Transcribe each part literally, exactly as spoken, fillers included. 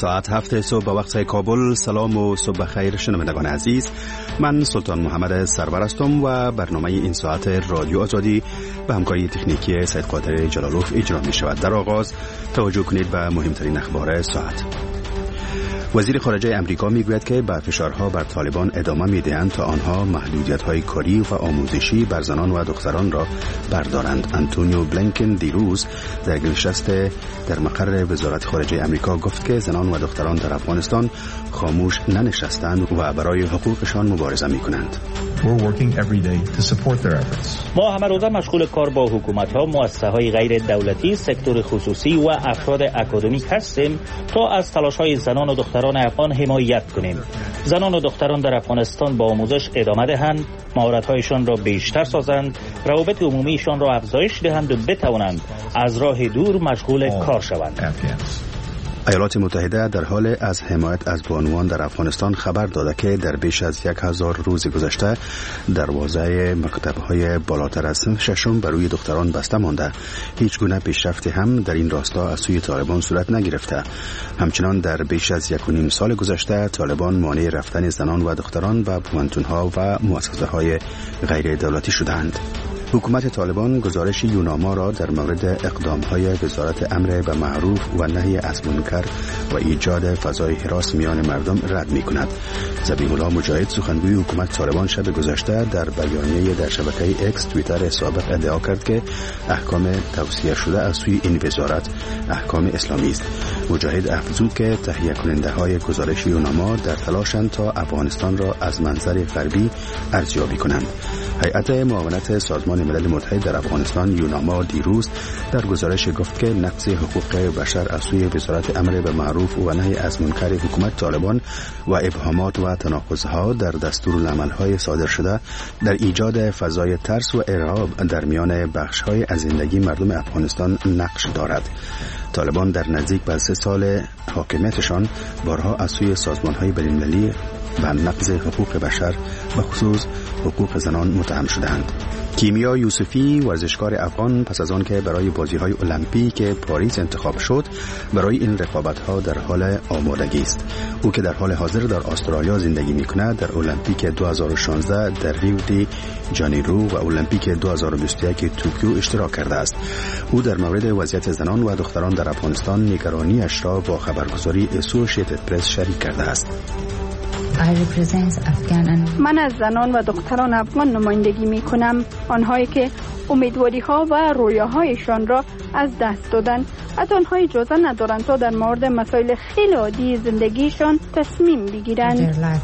ساعت هفت صبح به وقت کابل. سلام و صبح خیر شنوندگان عزیز، من سلطان محمد سرور هستم و برنامه این ساعت رادیو آزادی به همکاری تکنیکی سید قادر جلالوف اجرا می شود. در آغاز توجه کنید به مهمترین اخبار ساعت. وزیر خارجه امریکا میگوید که به فشارها بر طالبان ادامه میدهند تا آنها محدودیت‌های کاری و آموزشی بر زنان و دختران را بردارند. آنتونیو بلینکن دیروز در نشست در مقر وزارت خارجه امریکا گفت که زنان و دختران در افغانستان خاموش ننشستند و برای حقوقشان مبارزه می‌کنند. ما همه روزه مشغول کار با حکومت‌ها، مؤسسه‌های غیر دولتی، سکتور خصوصی و افراد اکادمیک هستیم تا از تلاش‌های زنان و دختران افغان حمایت کنیم. زنان و دختران در افغانستان با آموزش ادامه دهند، مهارت‌هایشان را بیشتر سازند، روابط عمومیشان را افزایش دهند و بتوانند از راه دور مشغول کار شوند. ایالات متحده در حال از حمایت از بانوان در افغانستان خبر داده که در بیش از یک هزار روز گذشته دروازه مکتب‌های بالاتر از صنف ششم بر روی دختران بسته مانده. هیچ گونه پیشرفتی هم در این راستا از سوی طالبان صورت نگرفته. همچنان در بیش از یک و نیم سال گذشته طالبان مانع رفتن زنان و دختران به پوهنتون‌ها و مؤسسه‌های غیر دولتی شدند. حکومت طالبان گزارش یوناما را در مورد اقدام‌های وزارت امر به معروف و نهی از منکر و ایجاد فضای حراس میان مردم رد می‌کند. ذبیح الله مجاهد سخنگوی حکومت طالبان شب گذشته در بیانیه در شبکه اکس توییتر سابق ادعا کرد که احکام توصیه شده از سوی این وزارت احکام اسلامی است. مجاهد افزود که تهیه کننده‌های گزارش یوناما در تلاشند تا افغانستان را از منظر غربی ارزیابی کنند. هیئت معاونت سازمان ملل متحد در افغانستان یوناما دیروز در گزارش گفت که نقض حقوق بشر از سوی وزارت امر به معروف و نهی از منکر حکومت طالبان و ابهامات و تناقض‌ها در دستورالعمل‌های صادر شده در ایجاد فضای ترس و ارعاب در میان بخش‌های از زندگی مردم افغانستان نقش دارد. طالبان در نزدیک به سه سال حاکمیتشان بارها از سوی سازمان‌های بین‌المللی و نقض حقوق بشر به خصوص حقوق زنان متهم شدند. کیمیا یوسفی ورزشکار افغان پس از آن که برای بازی‌های المپیک پاریس انتخاب شد برای این رقابت‌ها در حال آمادگی است. او که در حال حاضر در استرالیا زندگی می‌کند در المپیک دو هزار و شانزده در ریو دی جانیرو و المپیک دو هزار و بیست و یک توکیو اشتراک کرده است. او در مورد وضعیت زنان و دختران در افغانستان نگرانی‌اش را با خبرگزاری اسوسییتد پرس شریک کرده است. من از زنان و دختران افغان نمایندگی می کنم، آنهایی که امیدواری ها و رویاهایشان را از دست دادن، حتی آنها اجازه ندارند تا در مورد مسائل خیلی عادی زندگیشان تصمیم بگیرند.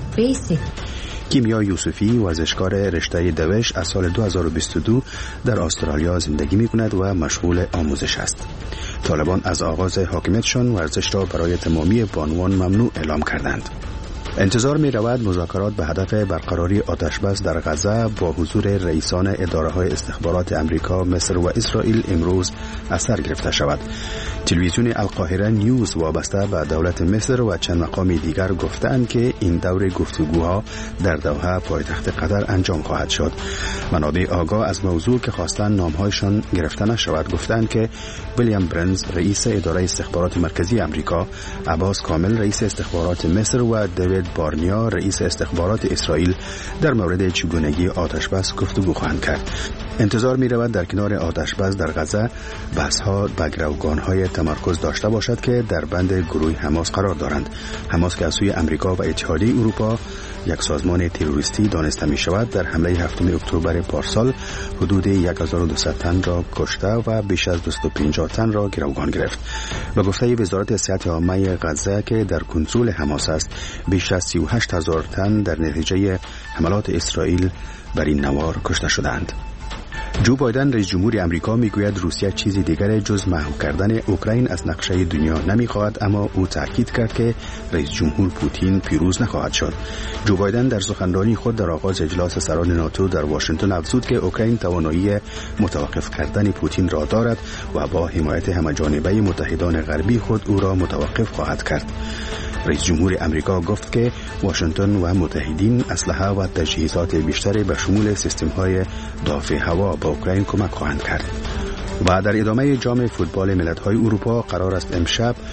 کیمیا یوسفی ورزشکار رشته دوش از سال دو هزار و بیست و دو در استرالیا زندگی می کند و مشغول آموزش است. طالبان از آغاز حاکمیتشان ورزش را برای تمامی بانوان ممنوع اعلام کردند. انتظار می رود مذاکرات به هدف برقراری آتشبس در غزه با حضور رئیسان اداره‌های استخبارات امریکا، مصر و اسرائیل امروز از سر گرفته شود. تلویزیون القاهره نیوز وابسته به دولت مصر و چند مقام دیگر گفتند که این دور گفتگوها در دوحه پایتخت قطر انجام خواهد شد. منابع آگاه از موضوع که خواستند نامهایشان گرفته نشود گفتند که ویلیام برنز رئیس اداره استخبارات مرکزی امریکا، عباس کامل رئیس استخبارات مصر و دیوید بارنیا رئیس استخبارات اسرائیل در مورد چگونگی آتشبس گفتگو خواهند کرد. انتظار می رود در کنار آتشبس در غزه بحث‌ها به گروگان‌های تمرکز داشته باشد که در بند گروه حماس قرار دارند. حماس که از سوی امریکا و اتحادیه اروپا یک سازمان تروریستی دانسته می شود در حمله هفتم اکتبر پارسال حدود هزار و دویست تن را کشته و بیش از دویست و پنجاه تن را گروگان گرفت. به گفته وزارت صحت عامه غزه که در کنترل حماس است، بیش از سی و هشت هزار تن در نتیجه حملات اسرائیل بر این نوار کشته شدند. جو بایدن رئیس جمهور امریکا میگوید روسیه چیزی دیگر جز محو کردن اوکراین از نقشه دنیا نمیخواهد، اما او تاکید کرد که رئیس جمهور پوتین پیروز نخواهد شد. جو بایدن در سخنرانی خود در آغاز اجلاس سران ناتو در واشنگتن افزود که اوکراین توانایی متوقف کردن پوتین را دارد و با حمایت همه‌جانبه متحدان غربی خود او را متوقف خواهد کرد. رئیس جمهور امریکا گفت که واشنگتن و متحدین اسلحه و تجهیزات بیشتری به شمول سیستم‌های دفاع هوا به اوکراین کمک خواهند کرد. و در ادامه جام فوتبال ملت‌های اروپا قرار است امشب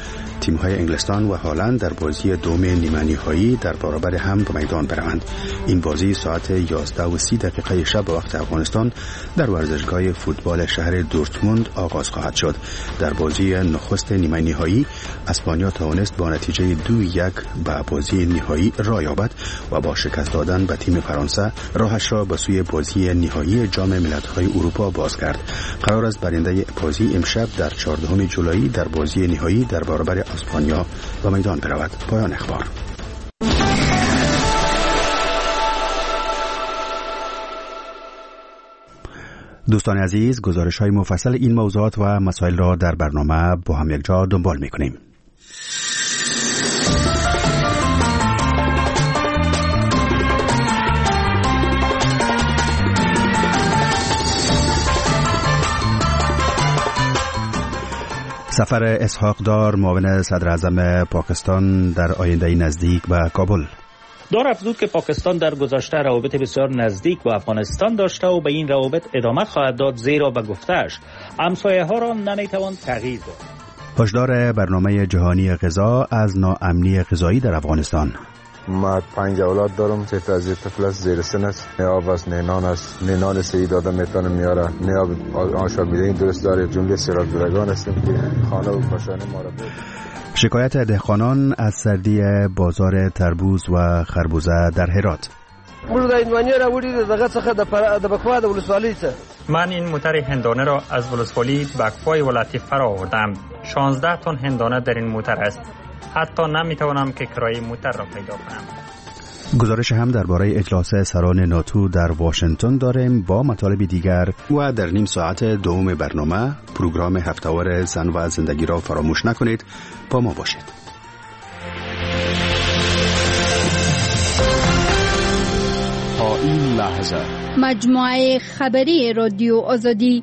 تیم‌های انگلستان و هالند در بازی دوم نیمه نهایی در برابر هم به میدان بروند. این بازی ساعت یازده و سی دقیقه شب به وقت افغانستان در ورزشگاه فوتبال شهر دورتموند آغاز خواهد شد. در بازی نخست نیمه نهایی اسپانیا توانست با نتیجه دو یک به بازی نهایی راه یابد و با شکست دادن به تیم فرانسه راهش را به سوی بازی نهایی جام ملت‌های اروپا باز کرد. قرار است برنده بازی امشب در چهاردهم جولای در بازی نهایی در برابر اسپانیا به میدان برود. پایان اخبار. دوستان عزیز، گزارش های مفصل این موضوعات و مسائل را در برنامه با هم یک جا دنبال می کنیم. سفر اسحاق دار معاون صدر اعظم پاکستان در آینده نزدیک به کابل. دار افزود که پاکستان در گذشته روابط بسیار نزدیک با افغانستان داشته و به این روابط ادامه خواهد داد، زیرا به گفته‌اش همسایه ها را نمیتوان تغییر داد. هشدار برنامه جهانی غذا از ناامنی غذایی در افغانستان. ما پنج اولاد دارم. سه تا از طفل است، زیر سن است، نیاب است، نینان است. نینان سهی داده میتونه میاره، نیاب آشامیدگی درست داره. جمله سیراب درگان هستیم که خانه و کاشانه ما را بود. شکایت دهقانان از سردی بازار تربوز و خربوزه در هرات. من این موتر هندانه را از ولسوالی بکفای ولایت فرا آوردم. شانزده تن هندانه در این موتر است. حتی نمیتوانم که کرایه موتر را پیدا کنم. گزارش هم درباره اجلاس سران ناتو در واشنگتن داریم با مطالب دیگر و در نیم ساعت دوم برنامه پروگرام هفته‌وار زن و زندگی را فراموش نکنید. با ما باشید. تا این لحظه مجموعه خبری رادیو آزادی.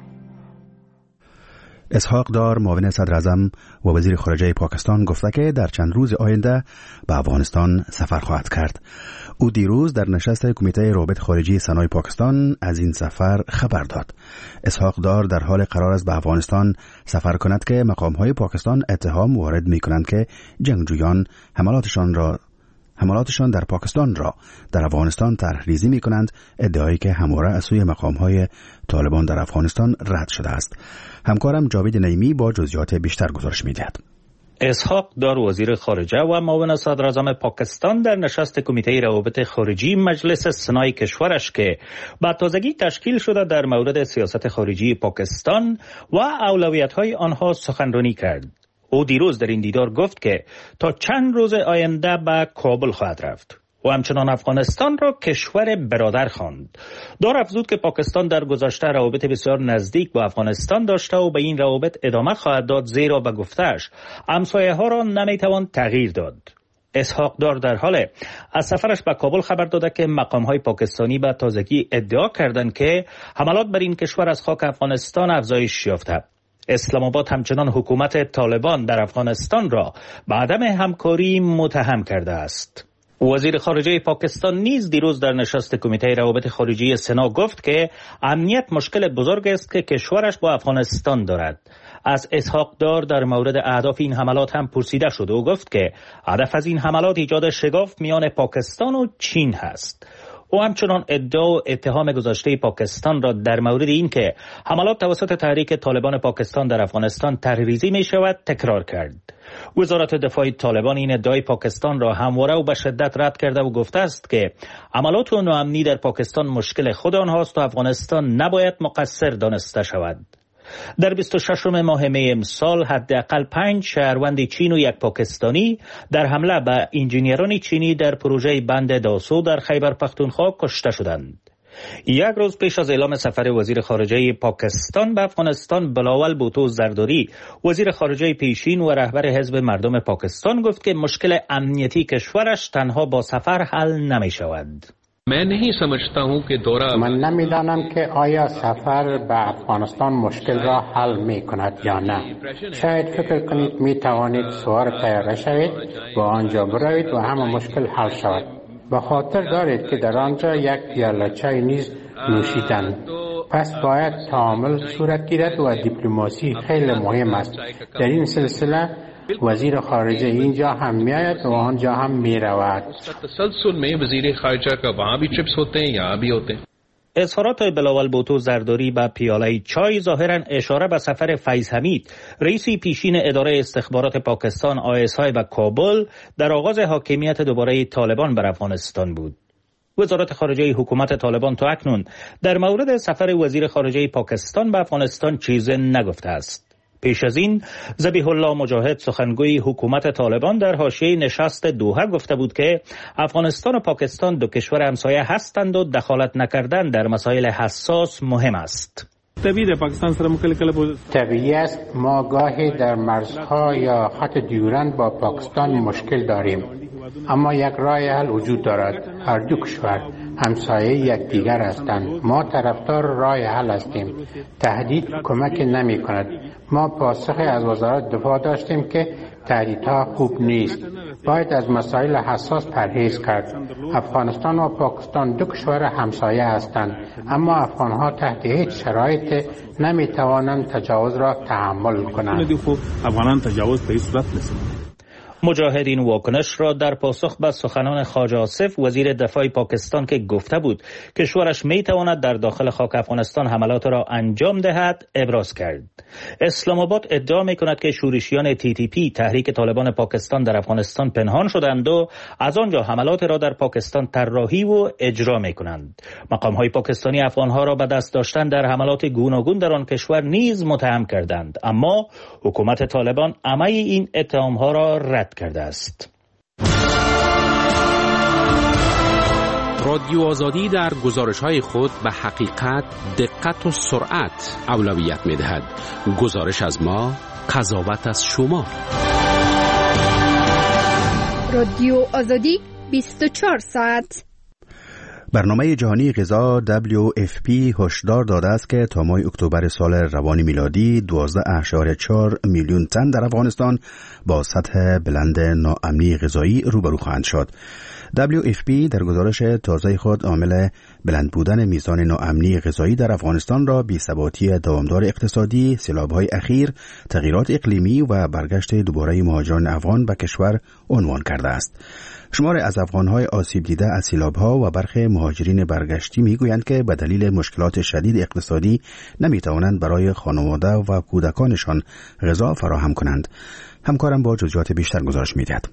اسحاق دار معاون صدر اعظم و وزیر خارجه پاکستان گفته که در چند روز آینده به افغانستان سفر خواهد کرد. او دیروز در نشست کمیته روابط خارجی سنای پاکستان از این سفر خبر داد. اسحاق دار در حال قرار است به افغانستان سفر کند که مقام‌های پاکستان اتهام وارد می‌کنند که جنگجویان حملاتشان را حملاتشان در پاکستان را در افغانستان طرح‌ریزی می‌کنند، ادعایی که همواره از سوی مقام‌های طالبان در افغانستان رد شده است. همکارم جاوید نعیمی با جزئیات بیشتر گزارش می‌دهد. اسحاق دار وزیر خارجه و معاون صدر اعظم پاکستان در نشست کمیته روابط خارجی مجلس سنای کشورش که با تازگی تشکیل شده در مورد سیاست خارجی پاکستان و اولویت‌های آنها سخنرانی کرد. او دیروز در این دیدار گفت که تا چند روز آینده به کابل خواهد رفت و همچنان افغانستان را کشور برادر خواند. دار افزود که پاکستان در گذشته روابط بسیار نزدیک با افغانستان داشته و به این روابط ادامه خواهد داد، زیرا به گفته‌اش همسایه ها را نمیتوان تغییر داد. اسحاق دار در حال از سفرش به کابل خبر داده که مقام‌های پاکستانی به تازگی ادعا کردند که حملات بر این کشور از خاک افغانستان افزایش یافته. اسلام آباد همچنان حکومت طالبان در افغانستان را به عدم همکاری متهم کرده است. وزیر خارجه پاکستان نیز دیروز در نشست کمیته روابط خارجی سنا گفت که امنیت مشکل بزرگ است که کشورش با افغانستان دارد. از اسحاق دار در مورد اهداف این حملات هم پرسیده شد و گفت که هدف از این حملات ایجاد شگاف میان پاکستان و چین هست. او همچنان ادعا و اتهام گذشته پاکستان را در مورد این که حملات توسط تحریک طالبان پاکستان در افغانستان طرح‌ریزی می شود تکرار کرد. وزارت دفاع طالبان این ادعای پاکستان را همواره و به شدت رد کرده و گفته است که حملات و ناامنی در پاکستان مشکل خود آنهاست و افغانستان نباید مقصر دانسته شود. در بیست و ششم ماه می امسال حداقل پنج شهروند چین و یک پاکستانی در حمله به انجینیران چینی در پروژه بند داسو در خیبر پختونخوا کشته شدند. یک روز پیش از اعلام سفر وزیر خارجه پاکستان به افغانستان، بلاول بوتو زرداری وزیر خارجه پیشین و رهبر حزب مردم پاکستان گفت که مشکل امنیتی کشورش تنها با سفر حل نمی شود. من نمیدانم که آیا سفر به افغانستان مشکل را حل می کند یا نه. شاید فکر کنید می توانید سوار طیاره شوید و آنجا بروید و همه مشکل حل شود. به خاطر دارید که در آنجا یک پیاله چای نیز نوشیدند. پس باید تعامل صورت گیرد و دیپلماسی خیلی مهم است. در این سلسله وزیر خارجه اینجا هم میآید و آنجا هم میرود. اظهارات بلاول بوتو زرداری به پیاله چای ظاهرا اشاره به سفر فیض حمید رئیس پیشین اداره استخبارات پاکستان آی اس آی به کابل در آغاز حاکمیت دوباره طالبان بر افغانستان بود. وزارت خارجه حکومت طالبان تا اکنون در مورد سفر وزیر خارجه پاکستان به افغانستان چیزی نگفته است. پیش از این ذبیح الله مجاهد سخنگوی حکومت طالبان در حاشیه نشست دوحه گفته بود که افغانستان و پاکستان دو کشور همسایه هستند و دخالت نکردن در مسائل حساس مهم است. طبیعی است ما گاهی در مرزها یا خط دیورند با پاکستان مشکل داریم، اما یک راه حل وجود دارد. هر دو کشور همسایه یکدیگر هستند. ما طرفدار راه حل هستیم. تهدید کمک نمی کند. ما پاسخی از وزارت دفاع داشتیم که تهدیدها خوب نیست. باید از مسائل حساس پرهیز کرد. افغانستان و پاکستان دو کشور همسایه هستند، اما افغانها تحت هیچ شرایط نمی توانند تجاوز را تحمل کنند. مجاهدین واکنش را در پاسخ به سخنان خواجه آصف وزیر دفاع پاکستان که گفته بود کشورش می تواند در داخل خاک افغانستان حملات را انجام دهد ابراز کرد. اسلام آباد ادعا می کند که شورشیان تی تی پی تحریک طالبان پاکستان در افغانستان پنهان شدند و از آنجا حملات را در پاکستان طراحی و اجرا می کنند. مقام های پاکستانی افغان ها را به دست داشتن در حملات گوناگون در آن کشور نیز متهم کردند، اما حکومت طالبان همه این اتهام ها را رد کرده است. رادیو آزادی در گزارش‌های خود به حقیقت، دقت و سرعت اولویت می‌دهد. گزارش از ما، قضاوت از شما. رادیو آزادی بیست و چهار ساعت. برنامه جهانی غذا دبلیو اف پی هشدار داده است که تا ماه اکتبر سال روان میلادی دوازده اشاریه چهار میلیون تن در افغانستان با سطح بلند ناامنی غذایی روبرو خواهند شد. دبلیو اف پی در گزارش تازه خود عامل بلند بودن میزان ناامنی غذایی در افغانستان را بی‌ثباتی دوامدار اقتصادی، سیلاب‌های اخیر، تغییرات اقلیمی و برگشت دوباره مهاجران افغان به کشور عنوان کرده است. شمار از افغان‌های آسیب دیده از سیلاب‌ها و برخی مهاجرین برگشتی می‌گویند که به دلیل مشکلات شدید اقتصادی نمی‌توانند برای خانواده و کودکانشان غذا فراهم کنند. همکارم با جزئیات بیشتر گزارش می‌دهد.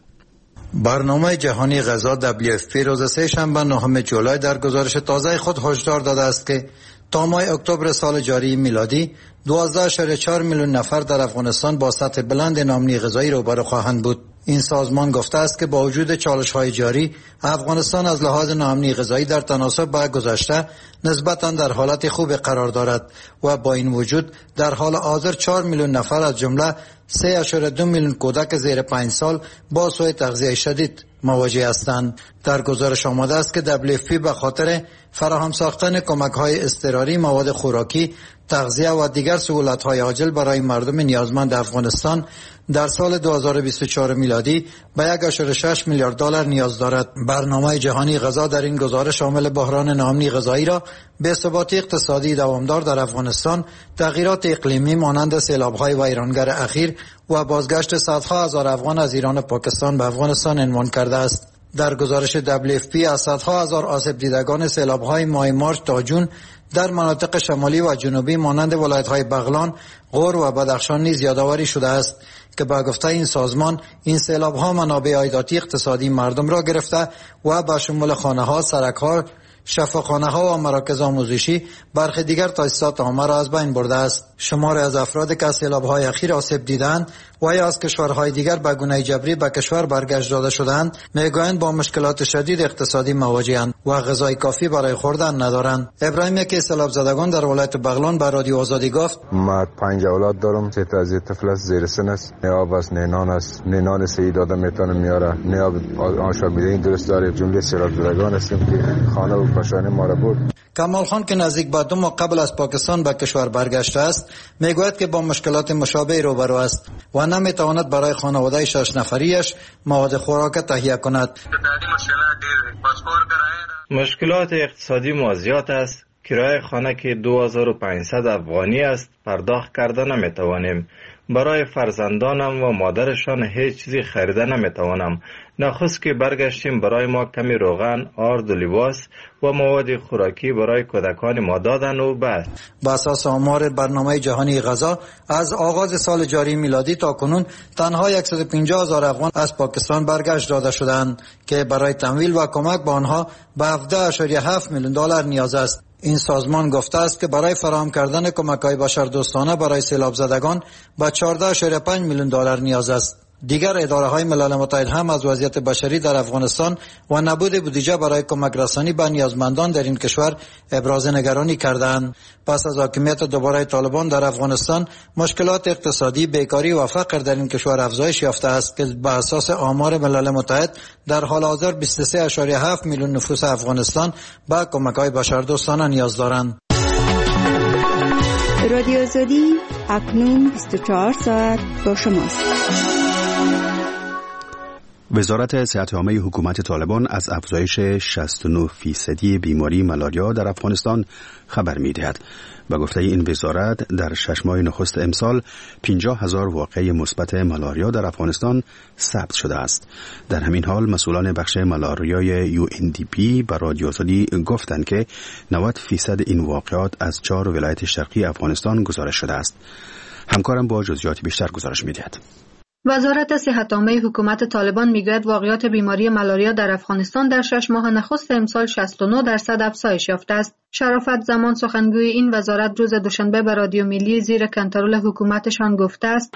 برنامه جهانی غذا دبلیو اف پی روز سه شنبه نهم جولای در گزارش تازه خود هشدار داده است که تا ماه اکتبر سال جاری میلادی دوازده اشاریه چهار میلیون نفر در افغانستان با سطح بلند ناامنی غذایی روبرو خواهند بود. این سازمان گفته است که با وجود چالش‌های جاری، افغانستان از لحاظ ناامنی غذایی در تناسب با گذشته نسبتاً در حالت خوب قرار دارد و با این وجود در حال حاضر چهار میلیون نفر از جمله سه اشاریه دو میلیون کودک زیر پنج سال با سوء تغذیه شدید مواجه هستند. در گزارش آمده است که دبلیو اف پی به خاطر فراهم ساختن کمک‌های اضطراری، مواد خوراکی، تغذیه و دیگر سهولت‌های عاجل برای مردم نیازمند افغانستان در سال دو هزار و بیست و چهار میلادی به یک اشاریه شش میلیارد دلار نیاز دارد. برنامه جهانی غذا در این گزارش شامل بحران ناامنی غذایی را، بی‌ثباتی اقتصادی دوامدار در افغانستان، تغییرات اقلیمی مانند سیلاب‌های ویرانگر اخیر و بازگشت صدها هزار افغان از ایران و پاکستان به افغانستان عنوان کرده است. در گزارش دبلیو اف پی از صدها هزار آسیب دیدگان سیلاب‌های ماه مارچ تا جون در مناطق شمالی و جنوبی مانند ولایت‌های بغلان، غور و بدخشان نیز یادآوری شده است که با گفته این سازمان این سیلاب‌ها منابع عایداتی اقتصادی مردم را گرفته و به شمول خانه‌ها، سرک‌ها، شفاخانه‌ها و مراکز آموزشی برخی دیگر تاسیسات عامه را از بین برده است. شمار از افرادی که از سیلاب‌های اخیر آسیب دیدند و یا از کشورهای دیگر به گونه جبری به کشور برگشت داده شدند میگویند با مشکلات شدید اقتصادی مواجه‌اند و غذای کافی برای خوردن ندارند. ابراهیم یکی سیلاب زدگان در ولایت بغلان به رادیو آزادی گفت: من پنج اولاد دارم، سه تا از طفل است، زیر سن است، نه آب است نه نان است، نه نان سعی داده میتونه میاره، نه آب آشامیدنی درست داره. جمله سیلاب زدگان هستیم که خانه و پاشانه ما را برد. کمال خان که نزدیک به دو ماه قبل از پاکستان به کشور برگشته است میگوید که با مشکلات مشابه روبرو است و نمیتواند برای خانواده شش نفریش مواد خوراک تهیه کند. مشکلات اقتصادی ما زیاد است. کرایه خانه که دو هزار و پانصد افغانی است پرداخت کرده نمیتوانیم. برای فرزندانم و مادرشان هیچ چیزی خریده نمیتوانم. نخست که برگشتیم برای ما کمی روغن، آرد و لباس و مواد خوراکی برای کودکان ما دادن و بس. با اساس آمار برنامه جهانی غذا از آغاز سال جاری میلادی تا کنون تنها صد و پنجاه هزار افغان از پاکستان برگشت داده شدند که برای تمویل و کمک به آنها به هفده ممیز هفت میلیون دلار نیاز است. این سازمان گفته است که برای فراهم کردن کمک‌های بشردوستانه برای سیلاب زدگان به چهارده ممیز پنج میلیون دلار نیاز است. دیگر اداره‌های ملل متحد هم از وضعیت بشری در افغانستان و نبود بودجه برای کمک رسانی به نیازمندان در این کشور ابراز نگرانی کردند. پس از حاکمیت دوباره طالبان در افغانستان، مشکلات اقتصادی، بیکاری و فقر در این کشور افزایش یافته است که به اساس آمار ملل متحد در حال حاضر بیست و سه ممیز هفت میلیون نفوس افغانستان به کمک‌های بشردوستانه نیاز دارند. رادیو آزادی اکنون بیست و چهار ساعت با شماست. وزارت صحت عامه حکومت طالبان از افزایش شصت و نه فیصدی بیماری ملاریا در افغانستان خبر می‌دهد. به گفته این وزارت در شش ماه نخست امسال پنجاه هزار واقعه مثبت ملاریا در افغانستان ثبت شده است. در همین حال مسئولان بخش ملاریای یو ان دی پی به رادیو آزادی گفتند که نود فیصد این واقعات از چهار ولایت شرقی افغانستان گزارش شده است. همکارم با جزئیات بیشتر گزارش می‌دهد. وزارت صحت عامه حکومت طالبان میگوید واقعات بیماری ملاریا در افغانستان در شش ماه نخست امسال شصت و نه درصد افزایش یافته است. شرافت زمان سخنگوی این وزارت روز دوشنبه به رادیو ملی زیر کنترل حکومتشان گفته است: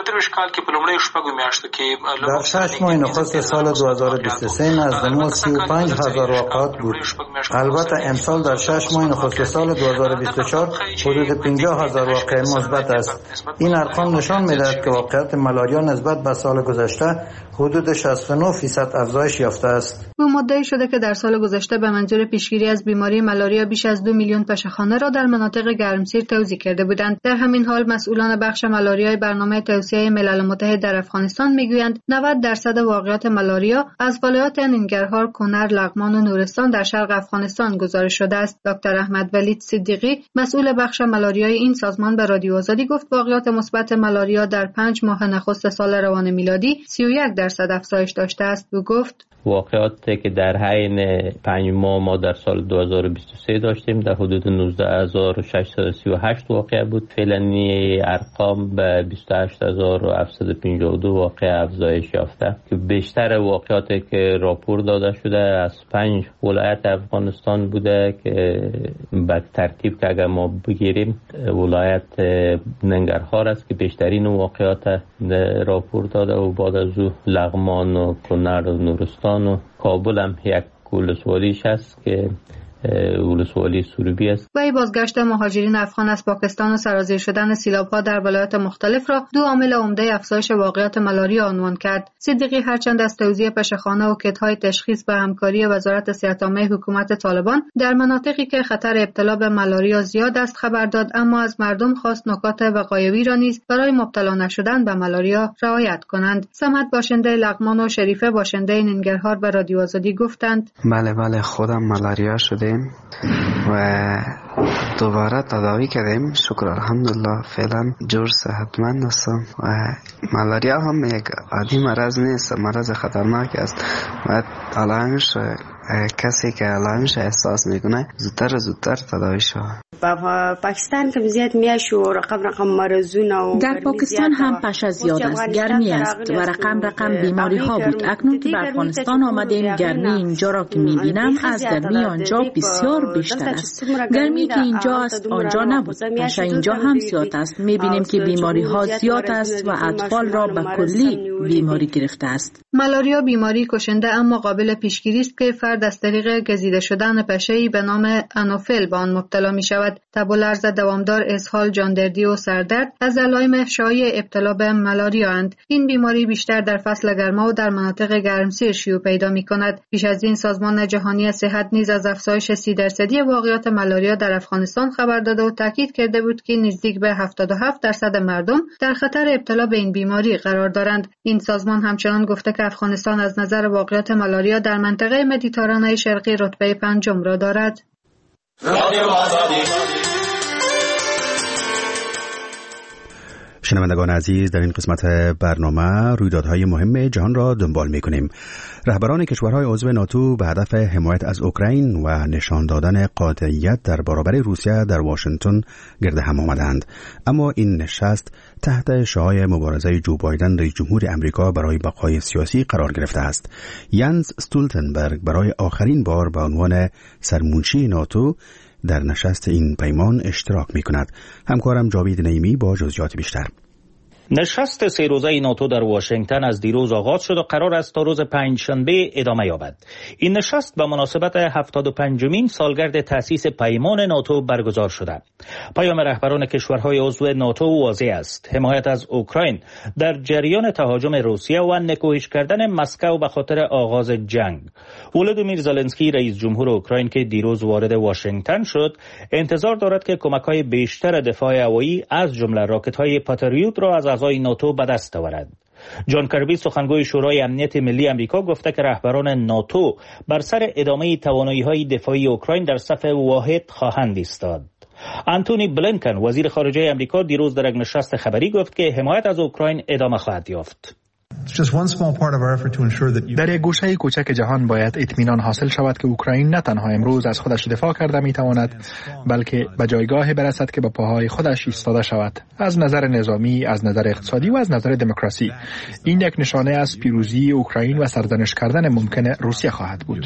در شش ماه نخست سال دو هزار و بیست و سه نزد ما سی و پنج هزار واقعات بود. البته امسال در شش ماه نخست سال دو هزار و بیست و چهار حدود پنجاه هزار واقعه مثبت است. این ارقام نشان می‌دهد که واقعات ملاریا نسبت به سال گذشته حدود شصت و نه فیصد افزایش یافته است. او مدعی شده که در سال گذشته به منظور پیشگیری از بیماری ملاریا بیش از دو میلیون پشه‌خانه را در مناطق گرمسیر توزیع کرده بودند. در همین حال مسئولان بخش ملاریای برنامه توسعه ملل متحد در افغانستان میگویند نود درصد واقعات ملاریا از ولایات ننگرهار، کنر، لغمان و نورستان در شرق افغانستان گزارش شده است. دکتر احمد ولید صدیقی مسئول بخش ملاریای این سازمان به رادیو آزادی گفت واقعات مثبت ملاریا در پنج ماه نخست سال روان میلادی سی و یک درصد افزایش داشته است. او گفت واقعاتی که در حین پنج ماه ما در سال دو هزار و بیست و سه داشتیم در حدود نوزده هزار و ششصد و سی و هشت واقعه بود. فعلا ارقام به بیست و هشت هزار و هفتصد و پنجاه و دو واقعه افزایش یافته که بیشتر واقعاتی که راپور داده شده از پنج ولایت افغانستان بوده که به ترتیب که اگر ما بگیریم ولایت ننگرهار است که بیشترین واقعات راپور داده و بعد از او لغمان و کنر و نورستان و کابل هم یک ولسوالیش هست که ولسوالی سروبی است. وی بازگشت مهاجرین افغان از پاکستان و سرازیر شدن سیلاب‌ها در ولایات مختلف را دو عامل عمده افزایش واقعات ملاریا عنوان کرد. صدیقی هرچند از توزیع پشه‌خانه و کیت‌های تشخیص به همکاری وزارت صحت عامه حکومت طالبان در مناطقی که خطر ابتلا به ملاریا زیاد است خبر داد، اما از مردم خواست نکات وقایوی را نیز برای مبتلا نشدن به ملاریا رعایت کنند. سمت باشنده لغمان و شریفه باشنده ننگرهار به رادیو آزادی گفتند: بله بله خودم ملاریا شدیم و دوباره تداوی کردیم، شکر الحمدلله فعلا جور صحتمند هستم و ملاریا هم یک عادی مرض نیست، مرض خطرناک است و علائمش کسی که علائمش احساس میکنه زودتر زودتر تداوی شود. پاکستان که زیاد میشه و رقم رقم مرضونه و در پاکستان هم پشه زیاد است، گرمی است و رقم رقم بیماری ها بود. اکنون که به افغانستان آمدیم گرمی اینجا را که میبینم از گرمی آنجا بسیار بیشتر است. گرمی که اینجا است آنجا نبود. پشه اینجا هم زیاد است. میبینیم که بیماری ها زیاد است و اطفال را به کلی بیماری گرفته است. ملاریا بیماری کشنده اما قابل پیشگیری است که فرد از طریق گزیده شدن پشه‌ای به نام آنوفل به آن مبتلا می شود. تب و لرز دوامدار، اسهال، جاندردی و سردرد از علائم شایع ابتلا به ملاریا اند. این بیماری بیشتر در فصل گرما و در مناطق گرمسیر شیوع پیدا می کند. پیش از این سازمان جهانی صحت نیز از افزایش سی درصدی واقعات ملاریا در افغانستان خبر داده و تاکید کرده بود که نزدیک به هفتاد و هفت درصد مردم در خطر ابتلا به این بیماری قرار دارند. این سازمان همچنان گفته که افغانستان از نظر واقعات ملاریا در منطقه مدیترانه شرقی رتبه پنجم را دارد. شنوندگان عزیز، در این قسمت برنامه رویدادهای مهم جهان را دنبال می‌کنیم. رهبران کشورهای عضو ناتو به هدف حمایت از اوکراین و نشان دادن قاطعیت در برابر روسیه در واشنگتن گرد هم آمدند، اما این نشست تحت شعاع مبارزه جو بایدن رئیس جمهور امریکا برای بقای سیاسی قرار گرفته است. ینس استولتنبرگ برای آخرین بار به عنوان سرمنشی ناتو در نشست این پیمان اشتراک می کند. همکارم جاوید نعیمی با جزئیات بیشتر. نشست سه روزه ناتو در واشنگتن از دیروز آغاز شد و قرار است تا روز پنجشنبه ادامه یابد. این نشست به مناسبت هفتاد و پنجمین سالگرد تأسیس پیمان ناتو برگزار شده. پیام رهبران کشورهای عضو ناتو واضح است: حمایت از اوکراین در جریان تهاجم روسیه و نکوهش کردن مسکو به خاطر آغاز جنگ. ولودیمیر زلنسکی رئیس جمهور اوکراین که دیروز وارد واشنگتن شد، انتظار دارد که کمک‌های بیشتر دفاع هوایی از جمله راکت‌های پاتریوت را از اعضای ناتو به دست آورد. جان کربی سخنگوی شورای امنیت ملی امریکا گفته که رهبران ناتو بر سر ادامه توانایی‌های دفاعی اوکراین در صف واحد خواهند ایستاد. آنتونی بلینکن وزیر خارجه امریکا دیروز در یک نشست خبری گفت که حمایت از اوکراین ادامه خواهد یافت. در یک گوشه کوچک جهان باید اطمینان حاصل شود که اوکراین نه تنها امروز از خودش دفاع کرده میتواند، بلکه به جایگاهی برسد که به پاهای خودش ایستاده شود، از نظر نظامی، از نظر اقتصادی و از نظر دموکراسی. این یک نشانه از پیروزی اوکراین و سرزنش کردن ممکن روسیه خواهد بود.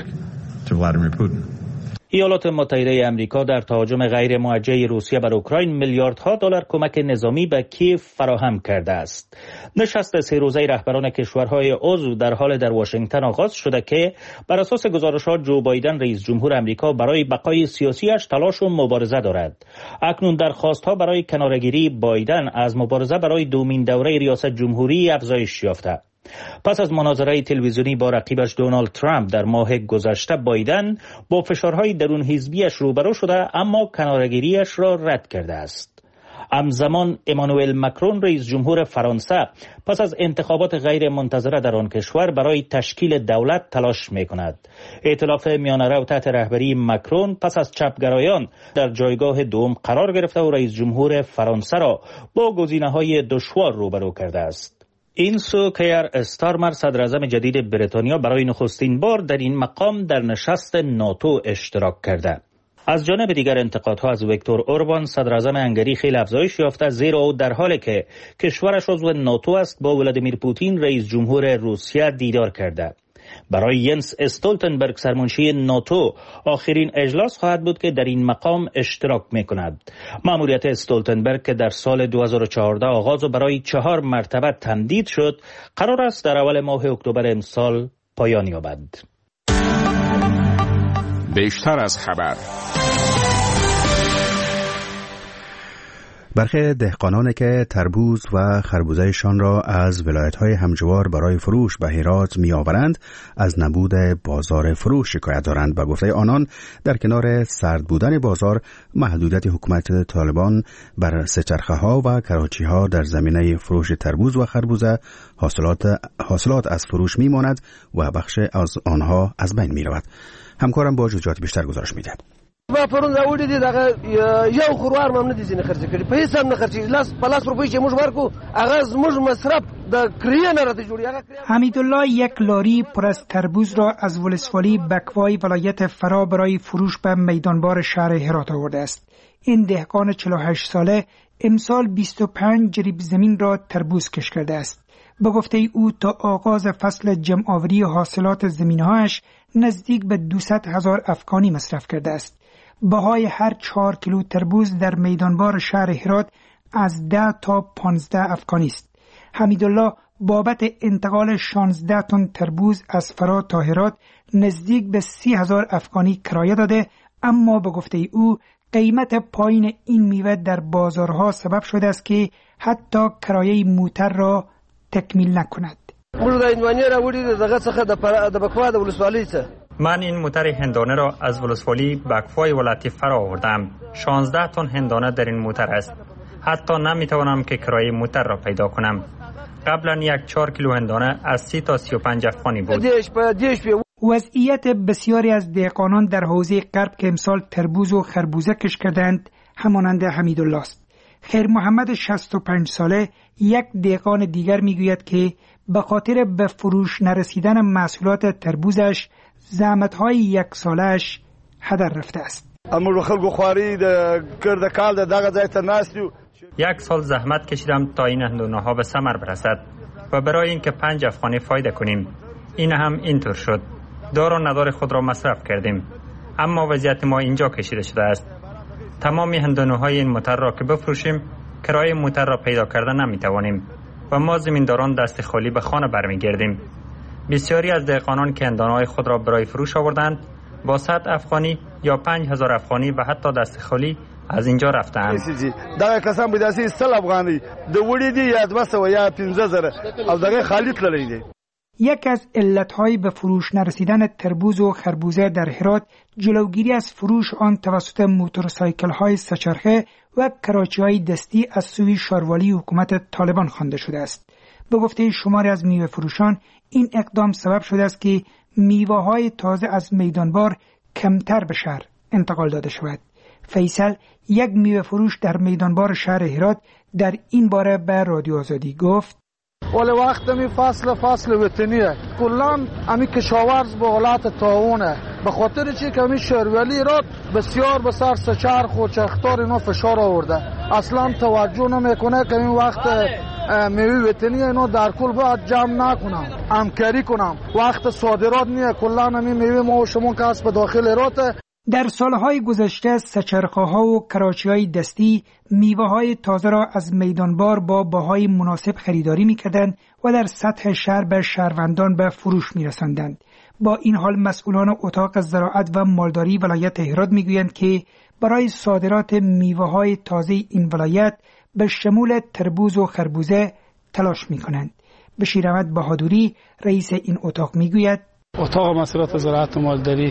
ایالات متحده امریکا در تهاجم غیر موجه روسیه بر اوکراین میلیاردها دلار کمک نظامی به کیف فراهم کرده است. نشست سه روزه رهبران کشورهای عضو در حال در واشنگتن آغاز شده که بر اساس گزارشات جو بایدن رئیس جمهور امریکا برای بقای سیاسیش تلاش و مبارزه دارد. اکنون درخواست‌ها برای کناره‌گیری بایدن از مبارزه برای دومین دوره ریاست جمهوری افزایش یافته. پس از مناظره تلویزیونی با رقیبش دونالد ترامپ در ماه گذشته، بایدن با فشارهای درون حزبیش روبرو شده اما کناره‌گیریش را رد کرده است. همزمان امانوئل مکرون رئیس جمهور فرانسه پس از انتخابات غیر منتظره در آن کشور برای تشکیل دولت تلاش می کند. ائتلاف میانه رو تحت رهبری مکرون پس از چپگرایان در جایگاه دوم قرار گرفته و رئیس جمهور فرانسه را با گزینه‌های دشوار روبرو کرده است. این سو کیر استارمر صدر اعظم جدید بریتانیا برای نخستین بار در این مقام در نشست ناتو اشتراک کرده. از جانب دیگر انتقادها از ویکتور اوربان صدر اعظم هنگری خیلی افزایش یافته، زیرا او در حالی که کشورش عضو ناتو است با ولادیمیر پوتین رئیس جمهور روسیه دیدار کرده. برای ینس استولتنبرگ سرمنشی ناتو آخرین اجلاس خواهد بود که در این مقام اشتراک می کند. مأموریت استولتنبرگ که در سال دو هزار و چهارده آغاز و برای چهار مرتبه تمدید شد، قرار است در اول ماه اکتبر امسال پایان یابد. بیشتر از خبر. برخی دهقانانی که تربوز و خربوزهشان را از ولایت‌های همجوار برای فروش به هرات می‌آورند، از نبود بازار فروش شکایت دارند. به گفته آنان در کنار سرد بودن بازار، محدودیت حکومت طالبان بر سه‌چرخه‌ها و کراچی‌ها در زمینه فروش تربوز و خربوزه حاصلات حاصلات از فروش می‌ماند و بخش از آنها از بین می‌رود. همکارم با جزئیات بیشتر گزارش می‌دهد. با پرون راوړي دي دغه یو خروار مم نه دي ځنه خرڅ کړي په هیڅ هم نه خرڅي لاس په لاس روپۍ چې موږ ورکو هغه زموږ مصرف د کریه نه راته جوړي. حمیدالله یک لاری پر از تربوز را از ولسوالی بکوای ولایت فرا برای فروش به میدانبار شهر هرات آورده است. این دهقان چهل و هشت ساله امسال بیست و پنج جریب زمین را تربوز کش کرده است. به گفته او تا آغاز فصل جمع‌آوری حاصلات زمینهایش نزدیک به دویست هزار افغانی مصرف کرده است. بهای هر چهار کیلو تربوز در میدانبار شهر هرات از ده تا پانزده افغانی است. حمیدالله بابت انتقال شانزده تن تربوز از فرا تا هرات نزدیک به سی هزار افغانی کرایه داده، اما به گفته او قیمت پایین این میوه در بازارها سبب شده است که حتی کرایه موتر را تکمیل نکند. من این موتر هندانه را از ولسوالی بکفای ولایت فرا آوردم. شانزده تن هندانه در این موتر است. حتی نمیتوانم که کرایه موتر را پیدا کنم. قبلا یک چهار کیلو هندانه از سی تا سی و پنج افغانی بود. وضعیت بسیاری از دهقانان در حوزه غرب که امسال تربوز و خربوزه کش کردند همانند حمیدالله است. خیر محمد شصت و پنج ساله یک دهقان دیگر میگوید که به خاطر به فروش نرسیدن محصولات تربوزش زحمت‌های یک سالش هدر رفته است. امور خلکو خواری کرده کال دغه ځای ته ناستیو. یک سال زحمت کشیدم تا این هندونه ها به ثمر برسد و برای اینکه پنج افغانی فایده کنیم. این هم اینطور شد. دار و ندار خود را مصرف کردیم. اما وضعیت ما اینجا کشیده شده است. تمام هندونه های این موتر را که بفروشیم کرایه موتر را پیدا کرده نمیتوانیم و ما زمینداران دست خالی به خانه برمیگردیم. بسیاری از دهقانان که هندونه های خود را برای فروش آوردند با صد افغانی یا پنج هزار افغانی و حتی دست خالی از اینجا رفتند. دغه کسان به داسې سل افغانی د وړي دي یا دوه سوه یا پنځه زره او دغه خالی تللی دي. یک از علتهای به فروش نرسیدن تربوز و خربوزه در هرات جلوگیری از فروش آن توسط موتورسایکل های سه‌چرخه و کراچی های دستی از سوی شاروالی حکومت طالبان خوانده شده است. به گفته شماری از میوه فروشان این اقدام سبب شده است که میوه های تازه از میدانبار کمتر به شهر انتقال داده شود. فیصل یک میوه فروش در میدانبار شهر هرات در این باره به رادیو آزادی گفت: ولی وقت می فصل فصل وطنیه کلان امی کشاورز به حالت طاعونه به خاطر چی که امی شهرولی را بسیار به سر سچرخ و چرختار اینا فشار آورده. اصلا توجه نمیکنه که این وقت میوه وطنی اینا در کل باید جمع نکنم همکاری کنم. وقت صادرات نیه کلان امی میوه ما و شما که هست به داخل هراته. در سالهای گذشته سه‌چرخه‌ها و کراچی‌های دستی میوه‌های تازه را از میدانبار با بهای مناسب خریداری می‌کردند و در سطح شهر به شهروندان به فروش می‌رساندند. با این حال مسئولان اتاق زراعت و مالداری ولایت هرات می‌گویند که برای صادرات میوه‌های تازه این ولایت به شمول تربوز و خربوزه تلاش می‌کنند. بشیر احمد بهادری رئیس این اتاق می‌گوید: اتاق مسئولات زراعت و مالداری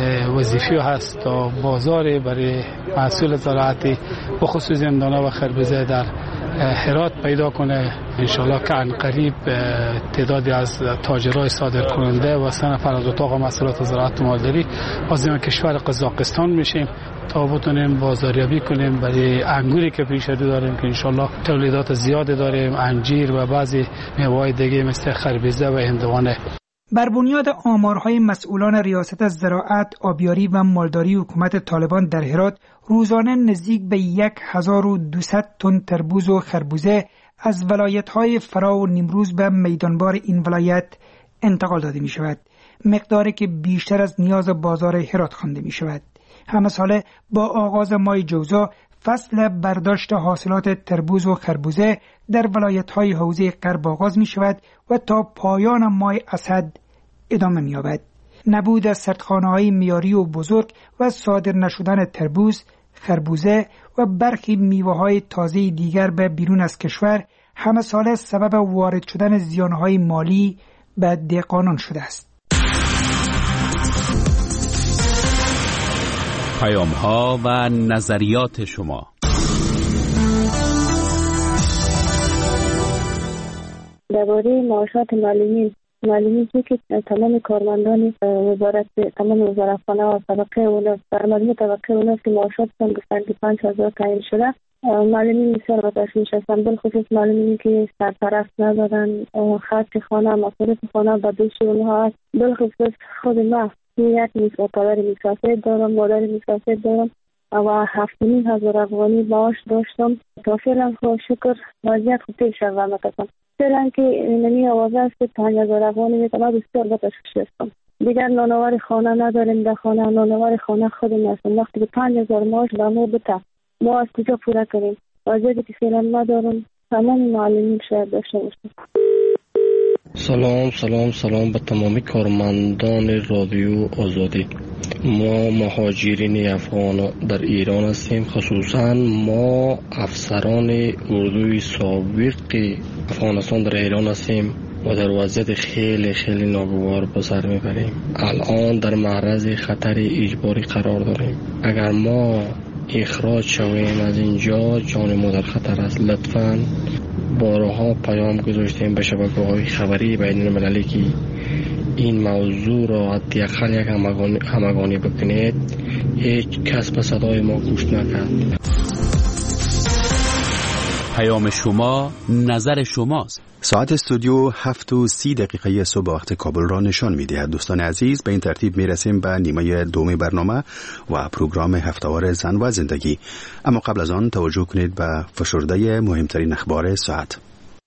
وظیفه هست تا بازار برای محصول زراعتی به خصوص هندونه و خربوزه در هرات پیدا کنه. انشالله که عن قریب تعدادی از تاجرای صادر کننده و سه نفر از اتاق مسئولات زراعت و مالداری عازم کشور قزاقستان میشیم تا بتونیم بازاریابی کنیم برای انگوری که پیش رو داریم که انشالله تولیدات زیاده داریم، انجیر و بعضی میوه‌های دیگه مثل خربوزه و هندونه. بر بنیاد آمارهای مسئولان ریاست زراعت، آبیاری و مالداری حکومت طالبان در هرات روزانه نزدیک به یک هزار و دویست تن تربوز و خربوزه از ولایت‌های فرا و نیمروز به میدانبار این ولایت انتقال داده می شود. مقداری که بیشتر از نیاز بازار هرات خوانده می شود. همه ساله با آغاز ماه جوزا فصل برداشت حاصلات تربوز و خربوزه در ولایت‌های حوزه غرب آغاز می شود و تا پایان ماه اسد ادامه می یابد. نبود سردخانه‌های معیاری و بزرگ و صادر نشدن تربوز، خربوزه و برخی میوه‌های تازه دیگر به بیرون از کشور همه ساله سبب وارد شدن زیان‌های مالی به دهقانان شده است. پیام‌ها و نظریات شما. درباره معاشات معلمین معلومی که تمام کارمندان وزارت تمام وزارتخانه و طبقه اولاد در مجموع طبقه اولاد که معاشاتشان گفتن که پنج هزار تعیین شده. معلمین بسیار با تشویش هستند، بالخصوص معلمینی که سرپرست ندارن، خرج خانه مصارف خانه به دوش اونها است. بالخصوص خود ما یک میسا پدر مسافر دارم، مادر مسافر دارم و هفت و نیم هزار افغانی معاش داشتم. تا فعلا خدا شکر وضعیت خوب پیش رفته است. فعلا که نمی آوازه است که پنج هزار افغانی میتونم بسیار با تشویش هستم. دیگر نانوار خانه نداریم، در خانه نانوار خانه خودم هستم. وقتی که پنج هزار معاش به ما بده ما از کجا پورا کنیم؟ وضعیتی که فعلا ندارم. تمام معلمین شاید داشته باشم. سلام سلام سلام به تمامی کارمندان رادیو آزادی. ما مهاجرین افغان در ایران هستیم، خصوصا ما افسران اردوی سابق افغانستان در ایران هستیم و در وضعیت خیلی خیلی ناگوار به سر میبریم. الان در معرض خطر اجباری قرار داریم. اگر ما اخراج شویم از اینجا جان ما در خطر است. لطفاً بارها پیام گذاشتیم به شبکه‌های خبری بین المللی که این موضوع را حداقل یک همگانی, همگانی بکنید. هیچ کس به صدای ما گوش نکرد. پیام شما نظر شماست. ساعت استودیو هفت و سی دقیقه صبح وقت کابل را نشان می‌دهد. دوستان عزیز، به این ترتیب می‌رسیم به نیمه دوم برنامه و پروگرام هفته‌وار زن و زندگی. اما قبل از آن توجه کنید به فشرده مهمترین اخبار ساعت.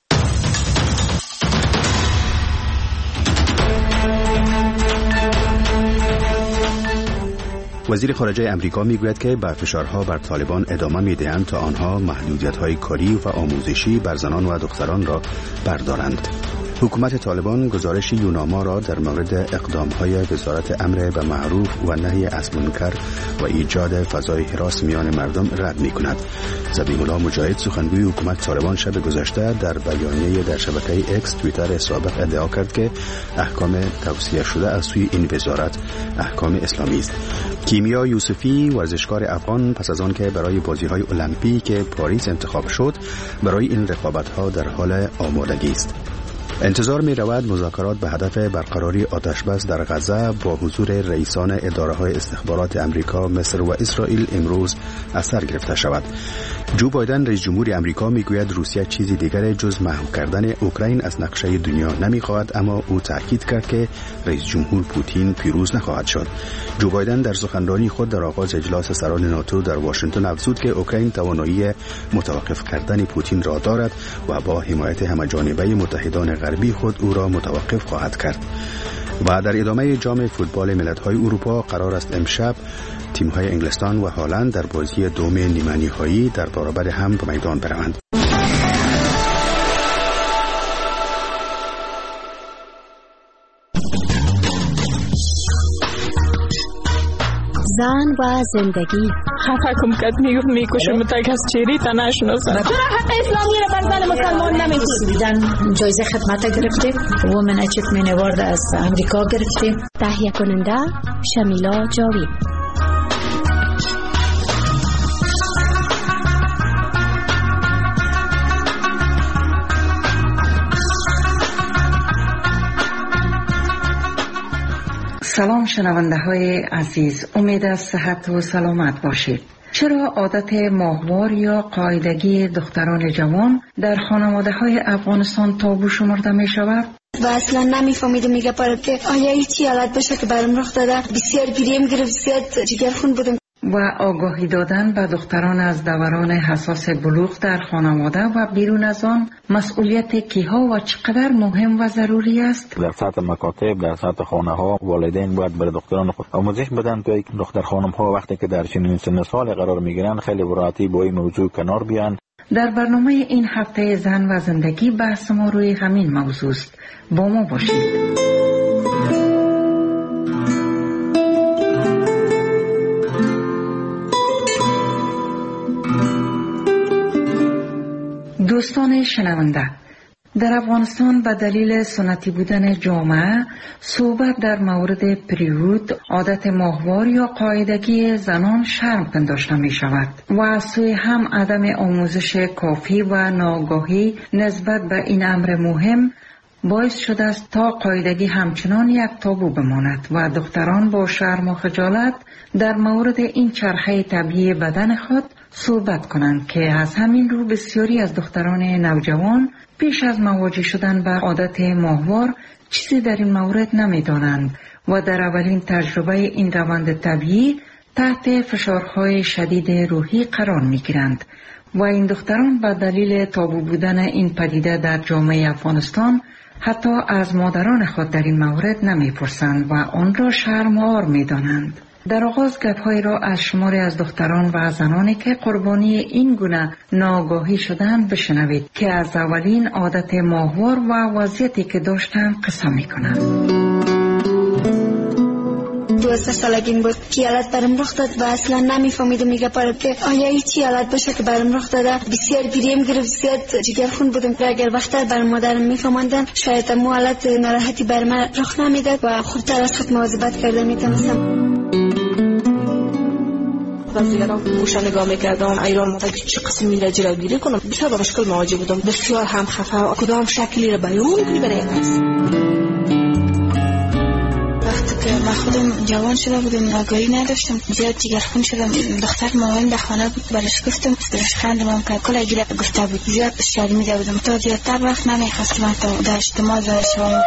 وزیر خارجه امریکا میگوید که به فشارها بر طالبان ادامه میدهند تا آنها محدودیت‌های کاری و آموزشی بر زنان و دختران را بردارند. حکومت طالبان گزارش یوناما را در مورد اقدام‌های وزارت امر به معروف و نهی از منکر و ایجاد فضای حراس میان مردم رد می‌کند. ذبیح الله مجاهد سخنگوی حکومت طالبان شب گذشته در بیانیه در شبکه اکس توییتر سابق ادعا کرد که احکام توصیه شده از سوی این وزارت احکام اسلامی است. کیمیا یوسفی ورزشکار افغان پس از آن که برای بازی‌های المپیک پاریس انتخاب شد، برای این رقابت‌ها در حال آمادگی است. انتظار می رود مذاکرات به هدف برقراری آتشبس در غزه با حضور رئیسان اداره‌های استخبارات امریکا، مصر و اسرائیل امروز از سر گرفته شود. جو بایدن رئیس جمهور امریکا میگوید روسیه چیزی دیگر جز محو کردن اوکراین از نقشه دنیا نمیخواهد، اما او تاکید کرد که رئیس جمهور پوتین پیروز نخواهد شد. جو بایدن در سخنرانی خود در آغاز اجلاس سران ناتو در واشنگتن افزود که اوکراین توانایی متوقف کردن پوتین را دارد و با حمایت همه‌جانبه متحدان غربی خود او را متوقف خواهد کرد. و در ادامه جام فوتبال ملت‌های اروپا قرار است امشب تیم‌های انگلستان و هالند در بازی دوم نیمه نهایی در برابر هم به میدان بروند. زن و زندگی. حق حکومت میگفت میکشه متک از چیری تا نشناسن. چرا حق اسلامی رو بر زن مسلمان نمیدید؟ جایزه خدمت گرفتیم. وومن اچیومنت اوارد از امریکا گرفتیم. تهیه کننده شمیلا جاوید. سلام شنونده های عزیز، امید از صحت و سلامت باشید. چرا عادت ماهوار یا قاعدگی دختران جوان در خانواده های افغانستان تابو شمرده می شود؟ و اصلا نمیفهمیدم میگه پرد که آیا هیچی حالت بشه که برام رخ داده. بسیار گریم گرفت، زیاد جگرخون بودم. و آگاهی دادن به دختران از دوران حساس بلوغ در خانواده و بیرون از آن مسئولیت کیها و چقدر مهم و ضروری است؟ در سطح مکاتب، در سطح خانه ها والدین باید برای دختران خود آموزش بدن تا دختر خانم ها وقتی که در چنین سن سال قرار میگیرن خیلی براتی با این موضوع کنار بیان. در برنامه این هفته زن و زندگی بحث ما روی همین موضوع است. با ما باشید. دوستان شنونده، در افغانستان به دلیل سنتی بودن جامعه صحبت در مورد پریود، عادت ماهوار یا قاعدگی زنان شرم پنداشته می شود و از سوی هم عدم آموزش کافی و ناآگاهی نسبت به این امر مهم باعث شده است تا قاعدگی همچنان یک تابو بماند و دختران با شرم و خجالت در مورد این چرخه طبیعی بدن خود صحبت کنند که از همین رو بسیاری از دختران نوجوان پیش از مواجه شدن با عادت ماهوار چیزی در این مورد نمی دانند و در اولین تجربه این روند طبیعی تحت فشارهای شدید روحی قرار می گیرند و این دختران به دلیل تابو بودن این پدیده در جامعه افغانستان حتی از مادران خود در این مورد نمی پرسند و آن را شرم‌آور می دانند. در آغاز گپ‌هایی را از شماری از دختران و زنانی که قربانی این گونه ناآگاهی شدند بشنوید که از اولین عادت ماهوار و وضعیتی که داشتند قصه می‌کنند. دوازده سالگیم بود که حالت برم رخ داد و اصلا نمیفهمیدم میگه پرد که آیا هیچی حالت باشه که برم رخ داده. بسیار گریم گرفت، زیاد جگرخون بودم که اگر وقتر بر مادرم میفهماندن شاید مو حالت ناراحتی بر من رخ نمیداد و خوبتر از خود مواظبت کرده میتونستم. وزیرا گوشه نگاه میکردم ایران مدد چه قسمی را جلوگیری کنم. بسیار با مشکل مواجه بودم، بسیار هم خفه. کدام شکلی را بیان کنی برای از که من خودم جوان شده بودم، آگاهی نداشتم، زیاد جگرخون شدم. دختر مامان در خانه بود، برش گفتم برش خندم که کلا گیره گفته بود، زیاد شرمیده بودم. تا زیادتر وقت نمیخواستم تا در اجتماع ظاهر شوم.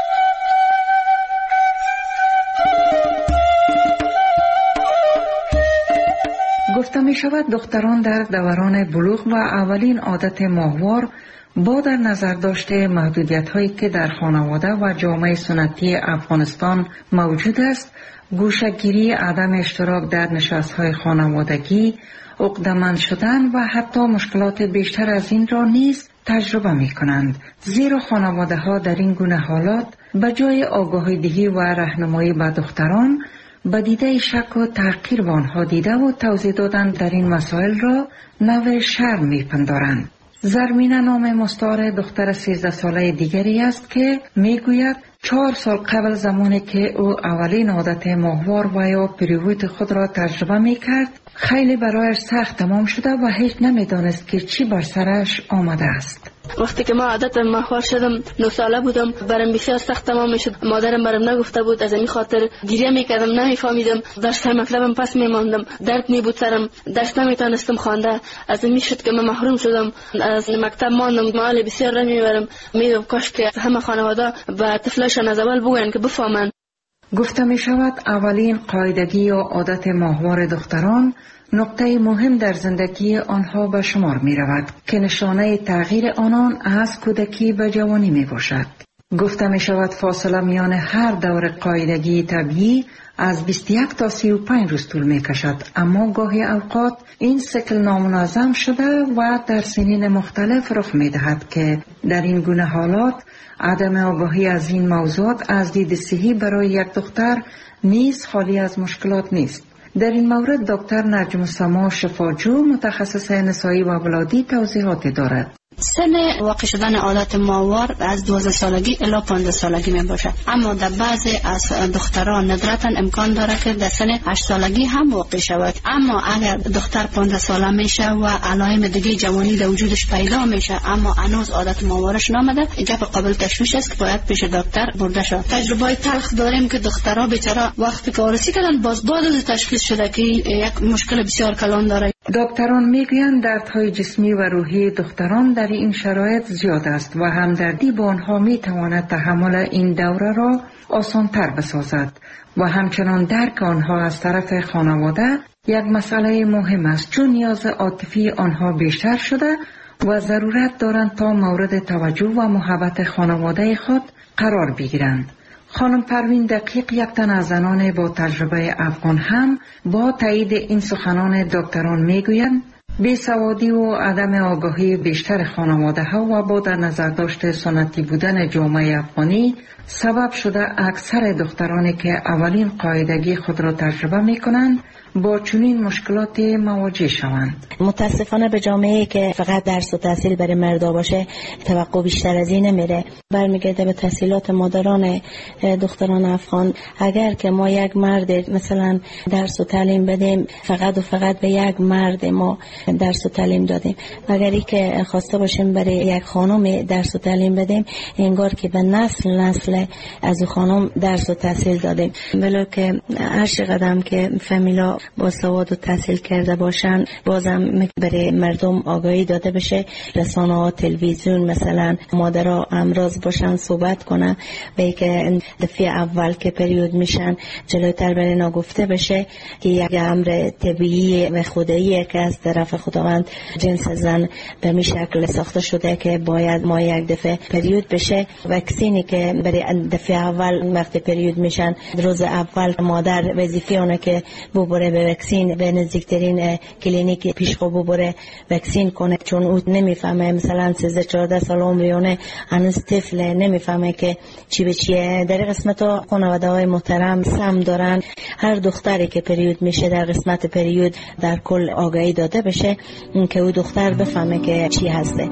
گفته می شود دختران در دوران بلوغ و اولین عادت ماهوار با در نظر داشته محدودیت هایی که در خانواده و جامعه سنتی افغانستان موجود است، گوشه‌گیری، عدم اشتراک در نشست های خانوادگی، عقده‌مند شدن و حتی مشکلات بیشتر از این را نیز تجربه می کنند. زیرا خانواده ها در این گونه حالات به جای آگاهی دهی و راهنمایی به دختران، به دیده شک و تحقیر به آنها دیده و توضیح دادن در این مسائل را نوع شرم می پندارند. زرمینه نام مستعار دختر سیزده ساله دیگری است که می گوید چهار سال قبل زمانی که او اولین عادت ماهوار و یا پریود خود را تجربه می کرد، خیلی برایش سخت تمام شده و هیچ نمی دانست که چی بر سرش آمده است. وقتی که ما عادت ماهوار شدم، نه ساله بودم، برام بسیار سخت تمام میشد. مادرم برام نگفته بود، از این خاطر گریه میکردم، نمیفهمیدم. درس مکتبم پس میماندم، درد میبود سرم، درس نمیتونستم خوانده. از این میشد که من محروم شدم، از مکتب ماندم. مال بسیار نمیبرم. میدم کاش که همه خانواده به طفلشان از اول بگوین که بفهمن. گفته می شود اولین قاعدگی یا عادت ماهوار دختران نقطه مهم در زندگی آنها به شمار می رود که نشانه تغییر آنان از کودکی به جوانی می باشد. گفته می شود فاصله میان هر دور قاعدگی طبیعی از بیست و یک تا سی و پنج روز طول می کشد، اما گاهی اوقات این سیکل نامنظم شده و در سنین مختلف رخ می دهد که در این گونه حالات عدم آگاهی از این موضوعات از دید صحی برای یک دختر نیز خالی از مشکلات نیست. در این مورد دکتر نجم السما شفاجو، متخصص نسایی و ولادی، توضیحاتی دارد. سن واقع شدن عادت ماهوار از دوازده سالگی الی پانزده سالگی می باشد، اما در بعضی از دختران ندرتا امکان داره که در سن هشت سالگی هم واقع شود. اما اگر دختر پانزده ساله میشه و علائم دیگه جوانی در وجودش پیدا میشه اما هنوز عادت ماهوارش نامده، گپ قابل تشویش است که باید پیش دکتر برده شود. تجربه تلخ داریم که دخترها بیچاره وقتی که عروسی کردن باز بعد از تشخیص شده که یک مشکل بسیار کلان داره. دکتران میگویند دردهای جسمی و روحی دختران در این شرایط زیاد است و همدردی با آنها میتواند تحمل این دوره را آسانتر بسازد و همچنان درک آنها از طرف خانواده یک مسئله مهم است، چون نیاز عاطفی آنها بیشتر شده و ضرورت دارند تا مورد توجه و محبت خانواده خود قرار بگیرند. خانم پروین دقیق، یک تن از زنان با تجربه افغان، هم با تایید این سخنان دکتران میگویند بیسوادی و عدم آگاهی بیشتر خانواده ها و با در نظر داشته سنتی بودن جامعه افغانی سبب شده اکثر دخترانی که اولین قاعدگی خود را تجربه می کنند با چنین مشکلات مواجه شوند. متاسفانه به جامعه که فقط درس و تحصیل برای مردا باشه توقع بیشتر از این نمیره، برمیگرده به تحصیلات مادران دختران افغان. اگر که ما یک مرد مثلا درس و تعلیم بدیم، فقط و فقط به یک مرد ما درس و تعلیم دادیم، اگر ای که خواسته باشیم برای یک خانم درس و تعلیم بدیم، انگار که به نسل نسل از خانم درس و تحصیل دادیم. ولو که هر چقدر که فامیلا با سواد و تحصیل کرده باشن، بازم برای مردم آگاهی داده بشه، رسانه ها، تلویزیون مثلا مادرها امراض باشن صحبت کنن، به که دفعه اول که پریود میشن جلوتر برای نگفته بشه که یک امر طبیعی و خداییه که از طرف خداوند جنس زن به می شکل ساخته شده که باید ما یک دفعه پریود بشه. وکسینی که برای دفعه اول وقتی پریود میشن روز اول مادر وظیفه اونه که ببره به وکسین، به نزدیکترین کلینیک پیشخو ببره وکسین کنه، چون او نمیفهمه، مثلا سیزده چهارده سال عمریونه هنوز طفل نمیفهمه که چی به چیه. در قسمت ها خانواده های محترم سم دارن، هر دختری که پریود میشه در قسمت پریود در کل آگاهی داده بشه که او دختر بفهمه که چی هسته.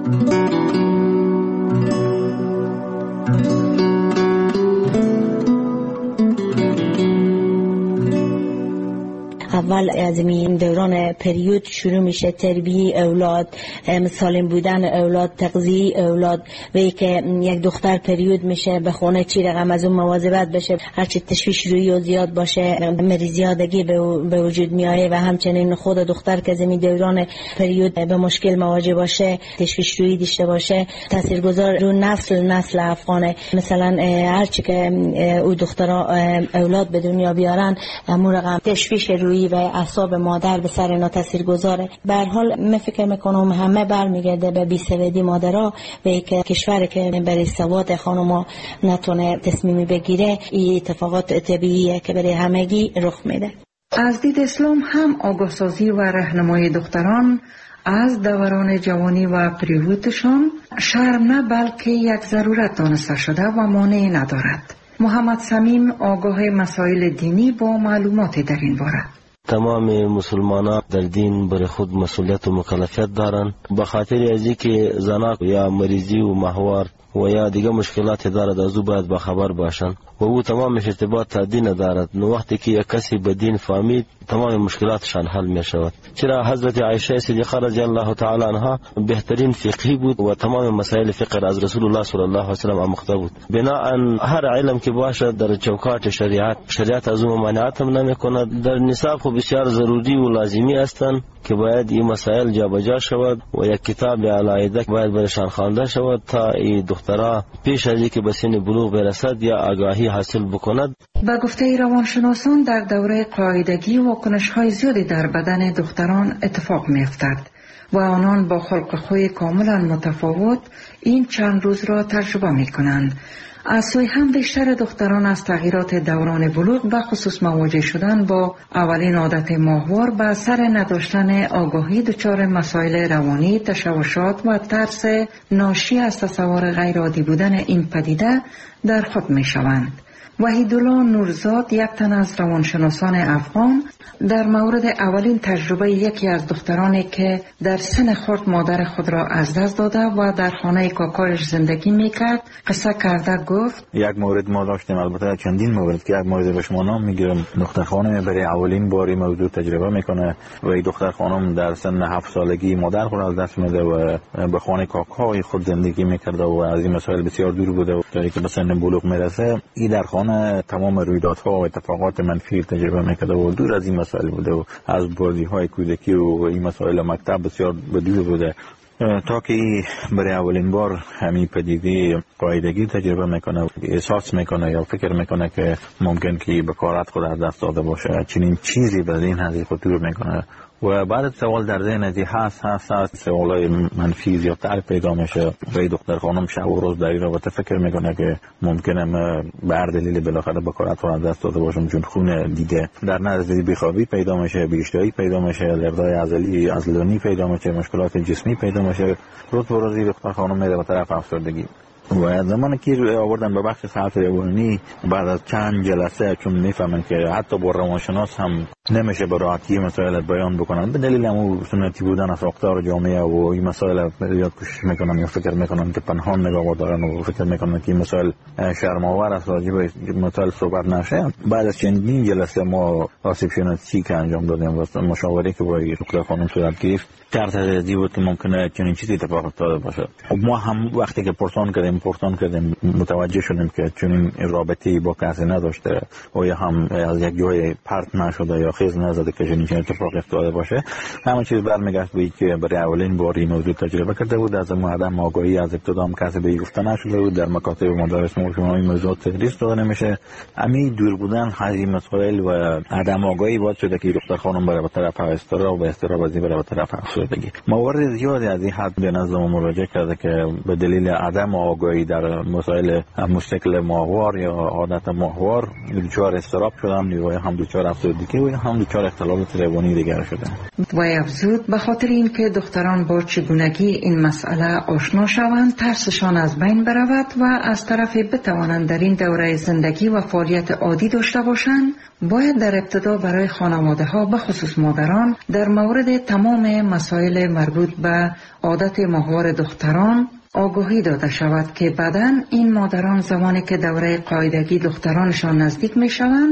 اول از این دوران پریود شروع میشه، تربیه اولاد، سالم بودن اولاد، تغذیه اولاد. و که یک دختر پریود میشه به خونه چی رقم از اون مواظبت بشه، هرچی تشویش روی و زیاد باشه مریضیادگی به وجود میایه. و همچنین خود دختر که زمین دوران پریود به مشکل مواجه باشه، تشویش روی داشته باشه، تاثیرگذار رو نسل نسل افغانه. مثلا هرچی که او دخترها اولاد به دنیا بیارن، همون رقم تشویش روی و اعصاب مادر به سر اینا تاثیرگذاره. به هر حال من فکر میکنم همه برمیگرده به بی‌سوادی مادرها و که کشور که برای سواد خانوما نتونه تصمیمی بگیره، این اتفاقات طبیعیه که برای همگی رخ میده. از دید اسلام هم آگاهسازی و راهنمای دختران از دوران جوانی و پریودشان شرم نه بلکه یک ضرورت دانسته شده و مانعی ندارد. محمد صمیم آگاه مسائل دینی با معلومات در این باره. تمام مسلمانان در دین برای خود مسئولیت و مکلفیت دارند، به خاطر از اینکه زنان یا مریضی و ماهوار و یا دیگه مشکلات دارد از او باید با خبر باشند و او تمامش ارتباط تا دین دارد. نو وقتی که یک کسی به دین فهمید تمام مشکلاتشان حل می شود. چرا حضرت عایشه صدیقه رضی الله تعالی عنها بهترین فقیه بود و تمام مسائل فقه از رسول الله صلی الله علیه و سلم آموخته بود. بناهن هر علم که باشد در چوکات شریعت، شریعت از اون ممانعت هم نمی کند. در نصاب خو بسیار ضروری و لازمی هستند که باید این مسائل جابجا شود و یک کتاب علاوه باید برشان خوانده شود تا این دخترها پیش از اینکه به سن بلوغ برسد یا آگاهی حاصل بکند. با گفته روانشناسان در دوره قاعدگی واکنش‌های زیادی در بدن دختران اتفاق می‌افتد و آنان با خلق خوی کاملا متفاوت این چند روز را تجربه می‌کنند. از سوی هم بیشتر دختران از تغییرات دوران بلوغ به خصوص مواجه شدن با اولین عادت ماهوار به اثر نداشتن آگاهی دچار مسائل روانی، تشوشات و ترس ناشی از تصور غیرعادی بودن این پدیده در خود می شوند. وحیدالله نورزاد، یک تن از روانشناسان افغان، در مورد اولین تجربه یکی از دخترانی که در سن خرد مادر خود را از دست داده و در خانه کاکایش زندگی میکرد قصه کرده گفت: یک مورد ما داشتیم، البته چندین مورد که یک مورد به شما نام میگیرم. دختر خانم برای اولین باری موضوع تجربه میکنه و این دختر خانم در سن هفت سالگی مادر خود از دست میده و به خانه کاکای خود زندگی میکرده و از این مسائل بسیار دور بوده و تا اینکه به سن بلوغ میرسه این در خانه تمام رویدادها و اتفاقات منفی تجربه میکرده و دور از این مسائل بوده و از بازی‌های کودکی و این مسائل مکتب بسیار بدور بوده تا که برای اولین بار همین پدیده قاعدگی تجربه میکنه، احساس میکنه یا فکر میکنه که ممکن که به کارت خود از دست داده باشه. چنین چیزی به ذهن از خطور میکنه و بعد سوال در ذهن ازی هست هست هست سوالای منفی زیادتر پیدا میشه و دختر خانم شب و روز در این رابطه فکر میکنه که ممکنه به هر دلیل بالاخره به کارت خود از دست داده باشم چون خون دیده. در نتیجه بیخوابی پیدا میشه، بی‌اشتهایی پیدا میشه، لردای عضلی عضلانی پیدا میشه، مشکلات جسمی پیدا میشه. روز به روز دختر خانم میره به طرف افسردگی و زمانی که آوردن به بخش صحت روانی بعد از چند جلسه چون میفهمن که حتی با روانشناس هم نمیشه به راحتی مسائل بیان بکنن به دلیل همون سنتی بودن از ساختار جامعه و این مسائل زیاد کوشش میکنن یا فکر میکنن که پنهان نگاه دارن و فکر میکنن که این مسائل شرم‌آور است راجع به مسائل صحبت نشه. بعد از چندین جلسه ما آسیب شناسی که انجام دادیم و مشاوره که با دکتر خانم صورت گرفت در بود که ممکنه چنین چیزی اتفاق افتاده باشه. ما هم وقتی که پرسان کردیم پرسان کردیم متوجه شدیم که چنین رابطه‌ای با کسی نداشته و یا هم از یک جای پرت نشده یا خیز نزده که چنین اتفاق افتاده باشه. همه چیز برمیگشت به اینکه برای اولین بار این موضوع تجربه کرده بود. از اون عدم آگاهی از ابتدا هم کسی به گفته نشده بود. در مکاتب مدارس ما این موضوع تدریس داده نمیشه. امی دور بودن از مسائل و عدم آگاهی باعث شده که دختر خانم بره به طرف استرا و استرا بازی بره به طرف افسردگی. موارد زیادی از این حد به نظر ما مراجعه کرده که به دلیل عدم آگاهی در مسائل مشکل ماهوار یا عادت ماهوار دچار استراب شدن یا هم دچار افسردگی و هم دچار اختلالات روانی دیگر شدن. و افزود به خاطر اینکه دختران با چگونگی این مسئله آشنا شوند ترسشان از بین برود و از طرف بتوانند در این دوره زندگی و فعالیت عادی داشته باشند، باید در ابتدا برای خانواده ها به خصوص مادران در مورد تمام مسائل مربوط به عادت ماهوار دختران آگاهی داده شود که بعداً این مادران زمانی که دوره قاعدگی دخترانشان نزدیک می شوند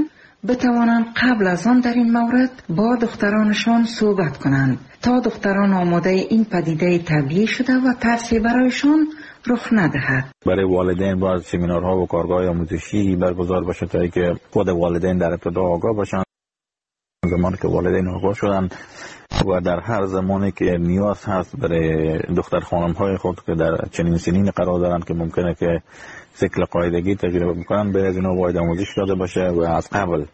بتوانند قبل از آن در این مورد با دخترانشان صحبت کنند تا دختران آماده این پدیده طبیعی شده و ترسی برایشان رخ ندهد. برای والدین باید سمینارها و کارگاه آموزشی برگزار بشه تا اینکه خود والدین در ابتدا آگاه باشند. زمانی که والدین آگاه شدن و در هر زمانی که نیاز هست برای دختر خانم های خود که در چنین سنین قرار دارند که ممکنه که سیکل قاعدگی تجربه بکنن، به از اینا باید آموزش داده باشه و از قبل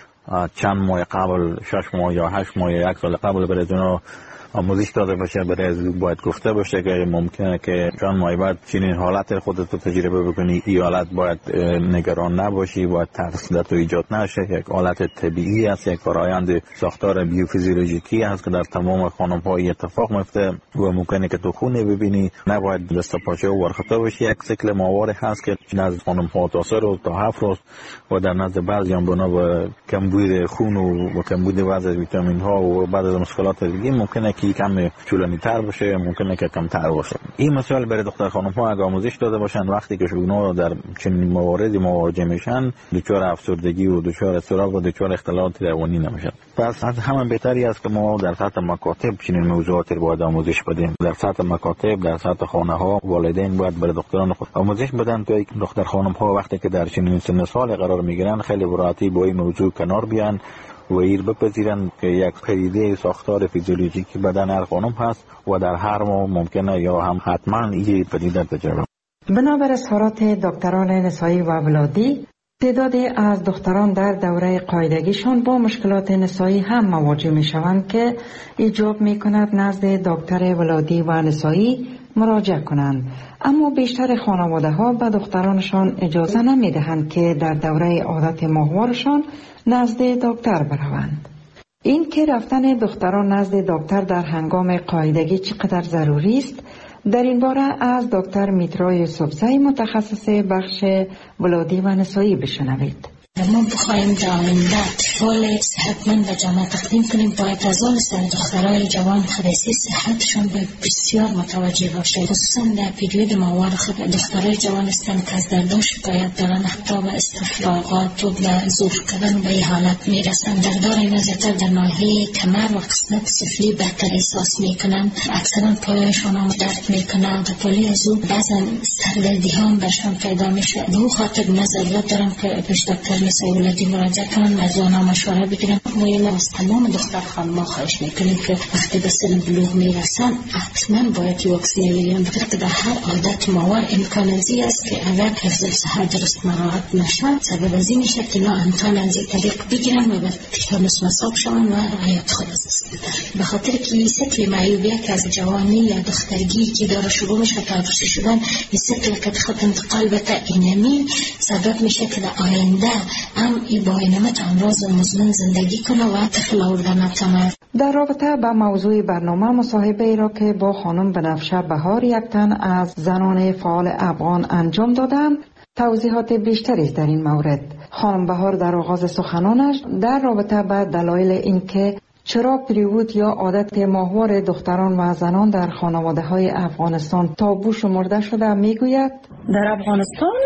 چند ماه قبل، شش ماه یا هشت ماه یا یک سال قبل برای اینا آموزش داده باشه. برای از باید گفته باشه که ممکنه که چند ماه بعد چنین حالت خودت رو تجربه بکنی، این حالت باید نگران نباشی، باید ترس در تو ایجاد نشه. یک حالت طبیعی است، یک فرآیند ساختار بیوفیزیولوژیکی است که در تمام خانم ها اتفاق میفته و ممکنه که تو خونه ببینی، نباید دست پاچه و ورخته باشی. یک سیکل ماهواره هست که نزد خانم ها تا سه روز تا هفت روز و در نزد بعضیان بنا به کمبود خون و کمبود بعضی از ویتامین ها و بعضی از مشکلات دیگه ممکنه که کم طولانی تر باشه، ممکنه که کم تر باشه. این مسائل برای دختر خانم ها اگه آموزش داده باشن وقتی که اونا در چنین مواردی مواجه میشن، دچار افسردگی و دچار اضطراب و دچار اختلالات روانی نمیشن. پس از همین بهتری است که ما در سطح مکاتب چنین موضوعات رو باید آموزش بدیم. در سطح مکاتب، در سطح خانه ها والدین باید برای دختران خود آموزش بدن تا دختر خانم ها وقتی که در چنین سن سال قرار میگیرن خیلی براتی با این موضوع کنار بیان و ایر بپذیرن که یک پدیده ساختار فیزیولوژیکی بدن هر خانم هست و در هر ماه ممکنه یا هم حتما این پدیده تجربه. بنابر اظهارات دکتران نسایی و ولادی، تعدادی از دختران در دوره قاعدگیشان با مشکلات نسایی هم مواجه می شوند که ایجاب می کند نزد دکتر ولادی و نسایی مراجعه کنند، اما بیشتر خانواده ها به دخترانشان اجازه نمی دهند که در دوره عادت ماهوارشان نزد دکتر بروند. این که رفتن دختران نزد دکتر در هنگام قاعدگی چقدر ضروری است، در این باره از دکتر میترا یوسفزئی متخصص بخش ولادی و نسایی بشنوید. ما بخوایم در آینده اطفال صحتمند و جامعه تقدیم کنیم، باید از آن سر دخترای جوان خدیسی صحتشان به بسیار متوجه باشه. خصوصا در پیریود ماهوار خود دخترای جوان هستند که از دردان شکایت دارن، حتی به استفراغات و به ظروف کردن به این حالت میرسند. دردار اینا زیادتر در ناحیه کمر و قسمت سفلی بهتر احساس میکنن، اکثرا پایشان هم درد میکنن و پلی از او بعضا سردردی هم برشان پیدا میشه. به او خاطر نظریات دارم که پیش دکتر نسایی ولادی مراجعه کنن، از آنها مشوره بگیرن. ما این از تمام دختر خانم‌ها خواهش میکنیم که وقتی به سن بلوغ میرسن حتما باید واکسین بگیرن، بخاطر که در هر عادت ماهوار امکان ازی است که اگر حفظ صحت درست مراعات نشد سبب ازی میشه که نا امکان ازی طریق بگیرن و به تیتانوس مصاب شون و حیات خود از دست بدن. به خاطر که این سکل معیوبیه که از جوانی یا دخترگی که داره شروع میشه تا عروسی شدن، این سکل که بخواد انتقال بده اینمی سبب میشه که در آینده هم ای با اینمت امراض مزمن زندگی کنه و طفل آوردن نتونه. در رابطه با موضوع برنامه مصاحبه ای را که با خانم بنفشه بهار یک تن از زنان فعال افغان انجام دادم، توضیحات بیشتری در این مورد. خانم بهار در آغاز سخنانش در رابطه با دلایل اینکه چرا پریود یا عادت ماهوار دختران و زنان در خانواده های افغانستان تابو شمرده شده میگوید در افغانستان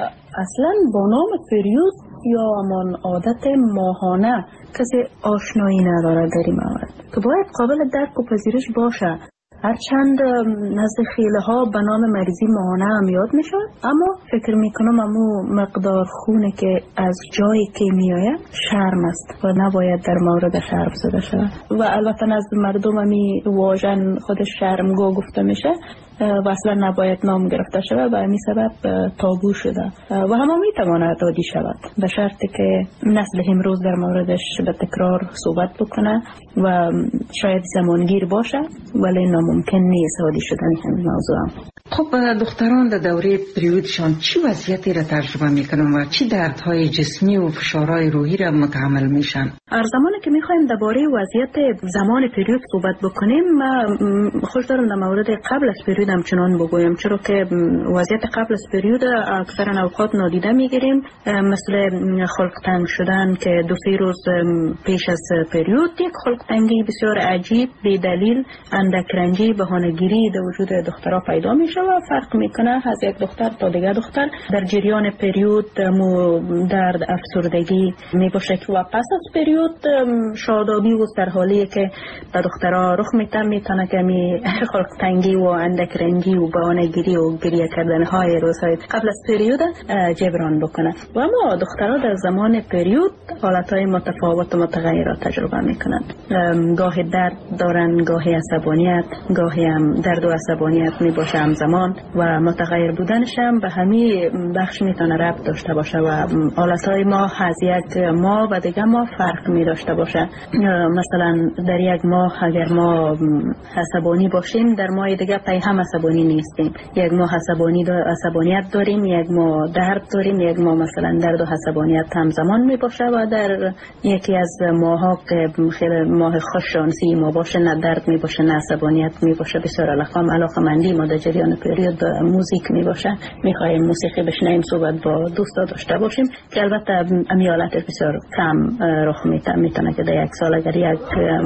اصلا با نام پریود یا همان عادت ماهانه کسی آشنایی نداره در این مورد که باید قابل درک و پذیرش باشه. هرچند نزد خیله ها به نام مریضی ماهانه هم یاد میشه، اما فکر میکنم امو مقدار خونه که از جایی که میآید شرم است و نباید در مورد شرم زده شود و البته نزد مردم امی واژن خودش شرمگاه گفته میشه و اصلا نباید نام گرفته شود و همین سبب تابو شده و همه میتواند دادی شود به شرطی که نسل امروز در موردش به تکرار صحبت بکنه و شاید زمانگیر باشه ولی ناممکن نیست عادی شدن همین موضوع. خب دختران در دوره پریودشان چی وضعیتی را تجربه میکنن و چی دردهای جسمی و فشارهای روحی را متحمل میشن؟ هر زمانی که میخوایم درباره وضعیت زمان پریود صحبت بکنیم، خوش دارم در مورد قبل از پریود همچنان بگویم، چرا که وضعیت قبل از پریود اکثرا اوقات نادیده میگیریم، مثل خلق تنگ شدن که دو سه روز پیش از پریود یک خلق تنگی بسیار عجیب بی دلیل، اندک رنجی، بهانه‌گیری در وجود دخترها پیدا میشه و فرق میکنه از یک دختر تا دیگر دختر. در جریان پریود مو درد، افسردگی میباشه که و پس از پریود شادابی و در حالی که در دخترها رخ میتن میتونه که می خلق تنگی و اندک رنجی و بهانه‌گیری و گریه کردن های روزهای قبل از پریود جبران بکنه. و اما دخترها در زمان پریود حالتهای متفاوت و متغیرات تجربه میکنن. گاهی درد دارن، گاهی عصبانیت، گاهی هم درد و عصبانیت میباشه همزمان و متغیر بودنش هم به همین بخش میتونه ربط داشته باشه و حالتهای ما از یک ماه و دیگه ما فرق می داشته باشه. مثلا در یک ماه اگر ما عصبانی باشیم، در ماه دیگه پی هم عصبانی نیستیم. یک ماه عصبانی دا عصبانیت داریم، یک ماه درد داریم، یک ماه مثلا درد و عصبانیت همزمان می باشه و در یکی از ماه ها که خیلی ماه خوششانسی ما باشه، نه درد می باشه نه عصبانیت می باشه، بسیار علاقم علاقمندی ما در جریان پریود موزیک می باشه، می خواهیم موسیقی بشنویم، صحبت با دوستا داشته باشیم که البته امیالت بسیار کم رخ میتونه که در یک سال اگر یک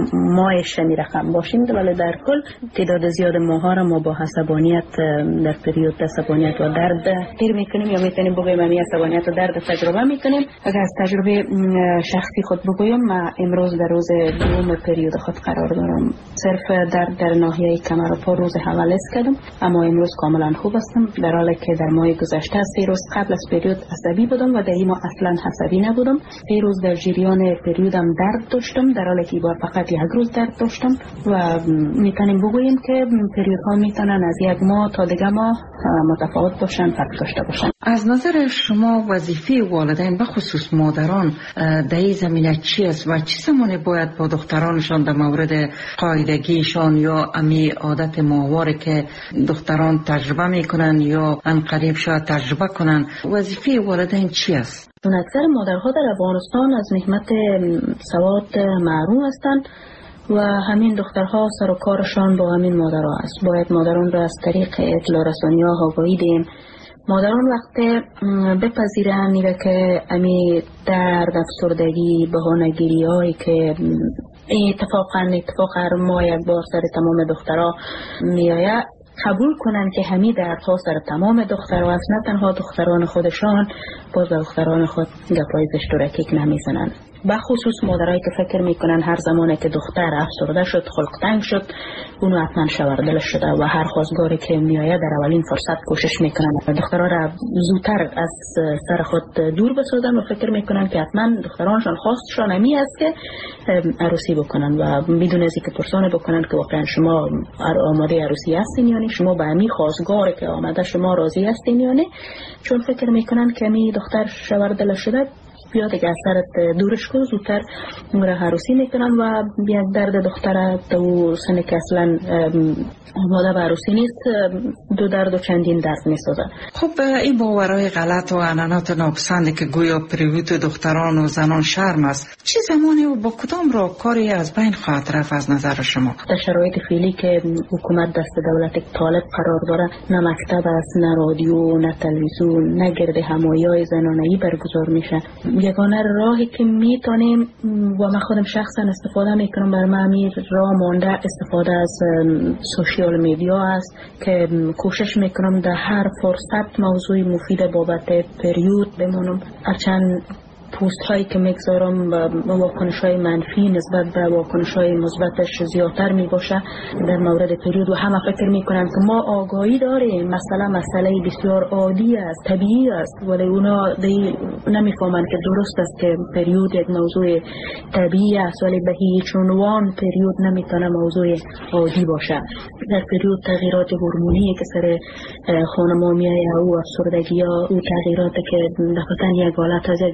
ماهش می رقم باشیم، ولی در کل تعداد زیاد ماها را ما با عصبانیت در پریود عصبانیت و درد گیر میکنیم یا میتونیم بگویم امی عصبانیت و درد تجربه میکنیم. اگر از تجربه شخصی خود بگویم، من امروز در روز دوم پریود خود قرار دارم. صرف درد در ناحیه کمر و پا روز اول حس کردم، اما امروز کاملا خوب هستم، در حالی که در ماه گذشته سه روز قبل از پریود عصبی بودم و در این ماه اصلا عصبی نبودم. سه روز در جریان پریودم درد داشتم، در حالی که بار فقط یک روز درد داشتم و میتونیم بگوییم که پریودها میتونن از یک ماه تا دیگه ماه متفاوت باشن، فرق داشته باشن. از نظر شما وظیفه والدین به خصوص مادران در این زمینه چی است و چه زمانی باید با دخترانشان در مورد قاعدگیشان یا امی عادت ماهواره که دختران تجربه میکنن یا ان قریب شاید تجربه کنن، وظیفه والدین چی است؟ اکثر مادرها در افغانستان از نعمت سواد محروم هستند و همین دخترها سر و کارشان با همین مادرها است. باید مادران را از طریق اطلاع رسانی ها آگاهی دهیم. مادران وقتی بپذیرن میره که امی درد، افسردگی، بهانه‌گیری هایی که اتفاقا اتفاق هر ماه یک بار سر تمام دخترها میآید، قبول کنن که همین دردها سر تمام دخترها است، نه تنها دختران خودشان، باز دختران خود گپای زشت نمیزنن. بخصوص مادرایی که فکر میکنن هر زمانی که دختر افسرده شد، خلق تنگ شد، اونو حتما شوردلش شده و هر خواستگاری که میآید در اولین فرصت کوشش میکنن دخترها را زودتر از سر خود دور بسازن و فکر میکنن که حتما دخترانشان خواستشان همی است که عروسی بکنن و بدون از اینکه پرسان بکنن که واقعا شما آماده عروسی هستین یا نه، شما به همی خواستگاری که آمده شما راضی هستین یا نه، چون فکر میکنن که همی دختر شوردلش شده بیا دیگه از سرت دورش کن، زودتر اون را عروسی میکنن و یک درد دختر تو سنه که اصلا آماده به عروسی نیست، دو درد و چندین درد میسازن. خب این باورهای غلط و عنعنات ناپسندی که گویا پریود دختران و زنان شرم است، چه زمانی و با کدام راهکاری از بین خواهد رفت از نظر شما؟ در شرایط فعلی که حکومت دست دولت طالب قرار داره، نه مکتب است، نه رادیو، نه تلویزیون، نه گرد همایی‌های زنانه‌ای برگزار میشه. یگانه راهی که میتونیم و من خودم شخصا استفاده میکنم بر من راه مانده استفاده از سوشیال میدیا است که کوشش میکنم در هر فرصت موضوع مفید بابت پریود بمونم. هرچند پوست هایی که میگذارم و واکنش های منفی نسبت به واکنش های مثبتش زیادتر می باشه در مورد پریود و همه فکر میکنن که ما آگاهی داریم، مثلا مسئله بسیار عادی است، طبیعی است، ولی اونا نمیفهمن که درست است که پریود یک موضوع طبیعی است، ولی به هیچ عنوان پریود نمیتونه موضوع عادی باشه. در پریود تغییرات هورمونی که سر خانم میایه او افسردگی ها، او تغییراتی که دقیقاً یک حالت از یک زندگی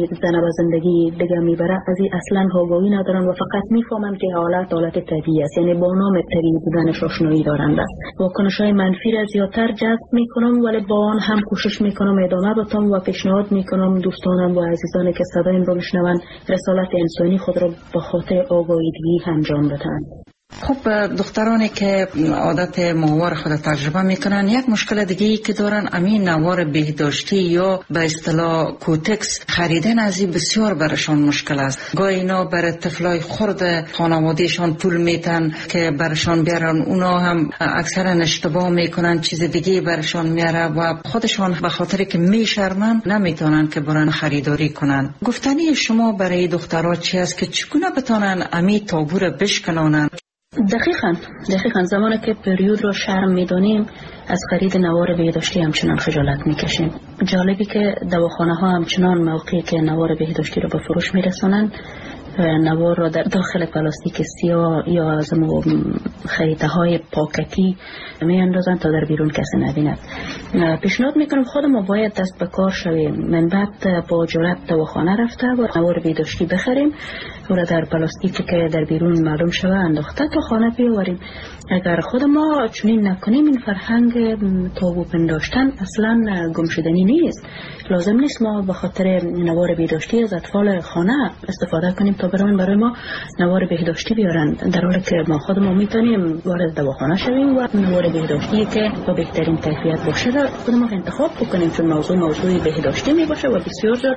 زن به زندگی دیگه میبره از این اصلا آگاهی ندارن و فقط میفهمن که حالت حالت طبیعی است، یعنی با نام طبیعی بودنش آشنایی دارند. واکنش‌های منفی را زیادتر جذب میکنم، ولی با آن هم کوشش میکنم ادامه بدم و پیشنهاد میکنم دوستانم و عزیزانی که صدایم رو میشنوند رسالت انسانی خود را به خاطر آگاهی‌دهی انجام بدهند. خب دخترانی که عادت ماهوار خود تجربه میکنن، یک مشکل دیگه ای که دارن امین نوار بهداشتی یا به اصطلاح کوتکس خریدن از این بسیار برشان مشکل است. گاهی اینا برای طفلای خرد خانوادهشان پول میتن که برشان بیارن، اونا هم اکثرا اشتباه میکنن، چیز دیگه برشان میاره و خودشان به خاطر که میشرمن نمیتونن که برن خریداری کنن. گفتنی شما برای دخترها چی است که چگونه بتونن امی تابو را بشکنانن؟ دقیقاً دقیقاً زمانی که پریود رو شرم میدونیم از خرید نوار بهداشتی همچنان خجالت میکشیم. جالبی که دواخانه ها همچنان موقعی که نوار بهداشتی رو به فروش میرسونن نوار را در داخل پلاستیک سیاه یا از خریطه های پاکتی می اندازن تا در بیرون کسی نبیند. پیشنهاد میکنم خود ما باید دست به کار شویم. من بعد با جرأت دواخانه رفته و نوار بهداشتی بخریم و را در پلاستیکی که در بیرون معلوم شده انداخته تا خانه بیاوریم. اگر خود ما چنین نکنیم این فرهنگ تابو پنداشتن اصلا گم شدنی نیست. لازم نیست ما به خاطر نوار بهداشتی از اطفال خانه استفاده کنیم تا برامون برای ما نوار بهداشتی بیارن، در حالی که ما خود ما میتونیم وارد دواخانه شویم و نوار بهداشتی که با بهترین کیفیت باشه را خود ما انتخاب بکنیم، چون موضوع موضوع بهداشتی می باشه و بسیار زیاد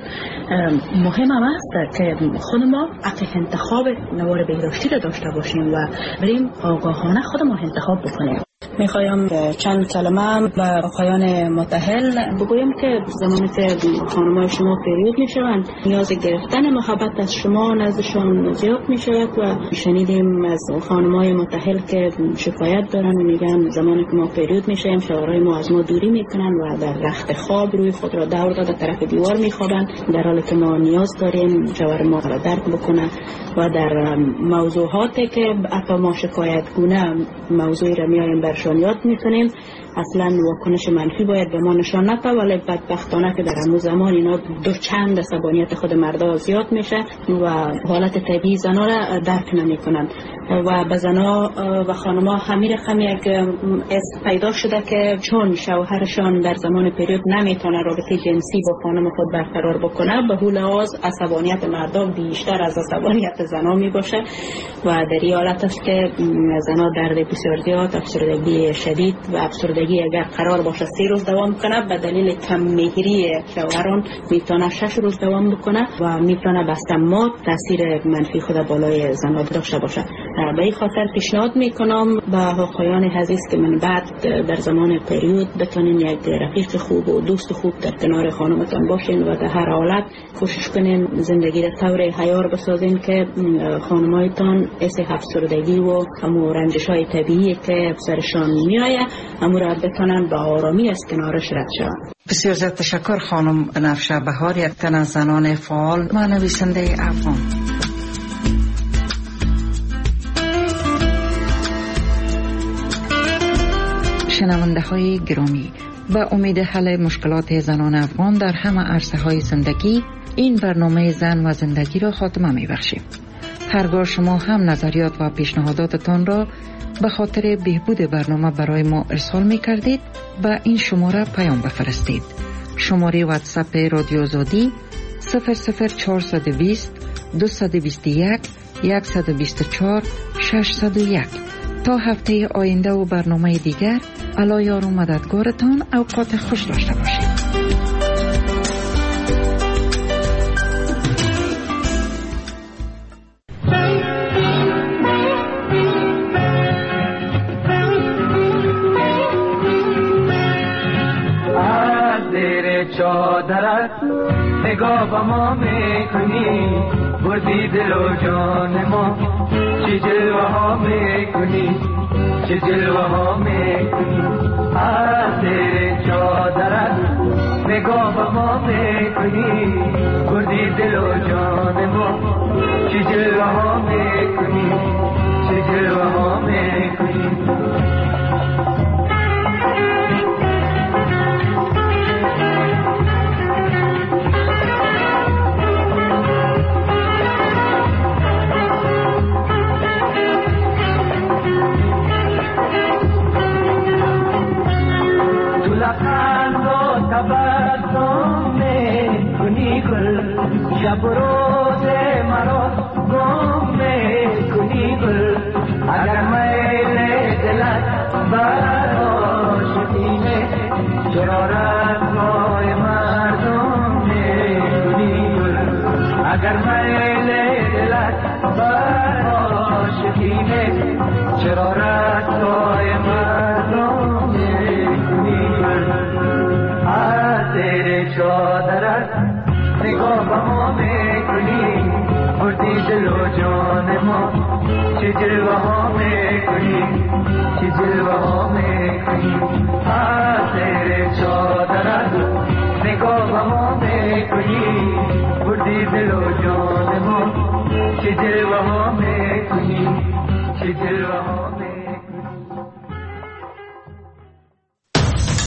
مهم هم است که خود ما عقل انتخاب نوار بهداشتی را داشته باشیم و بریم آگاهانه خود ما انتخاب بکنیم. میخوایم چند کلمه به آقایان متأهل بگویم که زمانی که خانم‌های شما پریود میشوند نیاز گرفتن محبت از شما نزدشان زیاد میشود و شنیدیم از خانم‌های متأهل که شکایت دارن و میگن زمانی که ما پریود میشیم شوهرای ما از ما دوری میکنن و در رخت خواب روی خود را دور داده طرف دیوار میخوابند، در حالی که ما نیاز داریم شوهر ما را درک بکنه و در موضوعاتی که اتا ما شکایت گونه موضوعی را میایم برشان یاد میکنیم اصلا واکنش منفی باید به ما نشان نده، ولی بدبختانه که در همون زمان اینا دو چند عصبانیت خود مردا زیاد میشه و حالت طبیعی زنا را درک نمیکنن و به زنا و خانما همین رقم یک اس پیدا شده که چون شوهرشان در زمان پریود نمیتونه رابطه جنسی با خانم خود برقرار بکنه به هول آز عصبانیت مردا بیشتر از عصبانیت زنا میباشه و در این حالت است که زنا درد بسیار زیاد، افسردگی شدید و افسردگی اگر قرار باشه سه روز دوام کنه به دلیل کم مهری شوهران میتونه شش روز دوام بکنه و میتونه بستمات تاثیر منفی خود بالای زنا داشته باشه. به این خاطر پیشنهاد میکنم به آقایان عزیز که من بعد در زمان پریود بتونین یک رفیق خوب و دوست خوب در کنار خانمتان باشین و در هر حالت کوشش کنین زندگی را طور حیار بسازین که خانمایتان اس افسردگی و همو رنجش های طبیعی که سرشان میآید همو را بتونن به آرامی از کنارش رد شوند. بسیار زیاد تشکر خانم بنفشه بهار، یک تن از زنان فعال و نویسنده افغان. شنونده های گرامی، به امید حل مشکلات زنان افغان در همه عرصه های زندگی این برنامه زن و زندگی را خاتمه می بخشیم. هرگاه شما هم نظریات و پیشنهاداتتان را به خاطر بهبود برنامه برای ما ارسال می کردید به این شماره پیام بفرستید. شماره واتساپ رادیو آزادی صفر صفر چهارصد و بیست دویست و بیست و یک صد و بیست و چهار ششصد و یک. تا هفته آینده و برنامه دیگر الله یار و مددگارتان. اوقات خوش داشته باشید. چادرت نگاه با ما میکنی بردی دل و جان ما چه جلوه ها میکنی چه جلوه ها میکنی از زیر چادرت نگاه با ما میکنی بردی دل و جان ما چه جلوه ها میکنی چه جلوه ها میکنی لبخند و تبسم میکنی گل شب روز مرا گم میکنی گل اگر میل دلت بر آشتینه چرا رسوای مردم میکنی گل اگر میل دلت بر آشتینه چرا رسوای مردم میکنی گل از تیره چادرت نگاه با ما میکنی بردی دل و جان ما چه جلوه ها میکنی چه جلوه ها میکنی از تیره چادرت نگاه با ما میکنی بردی دل و جان ما چه جلوه ها میکنی چه جلوه ها میکنی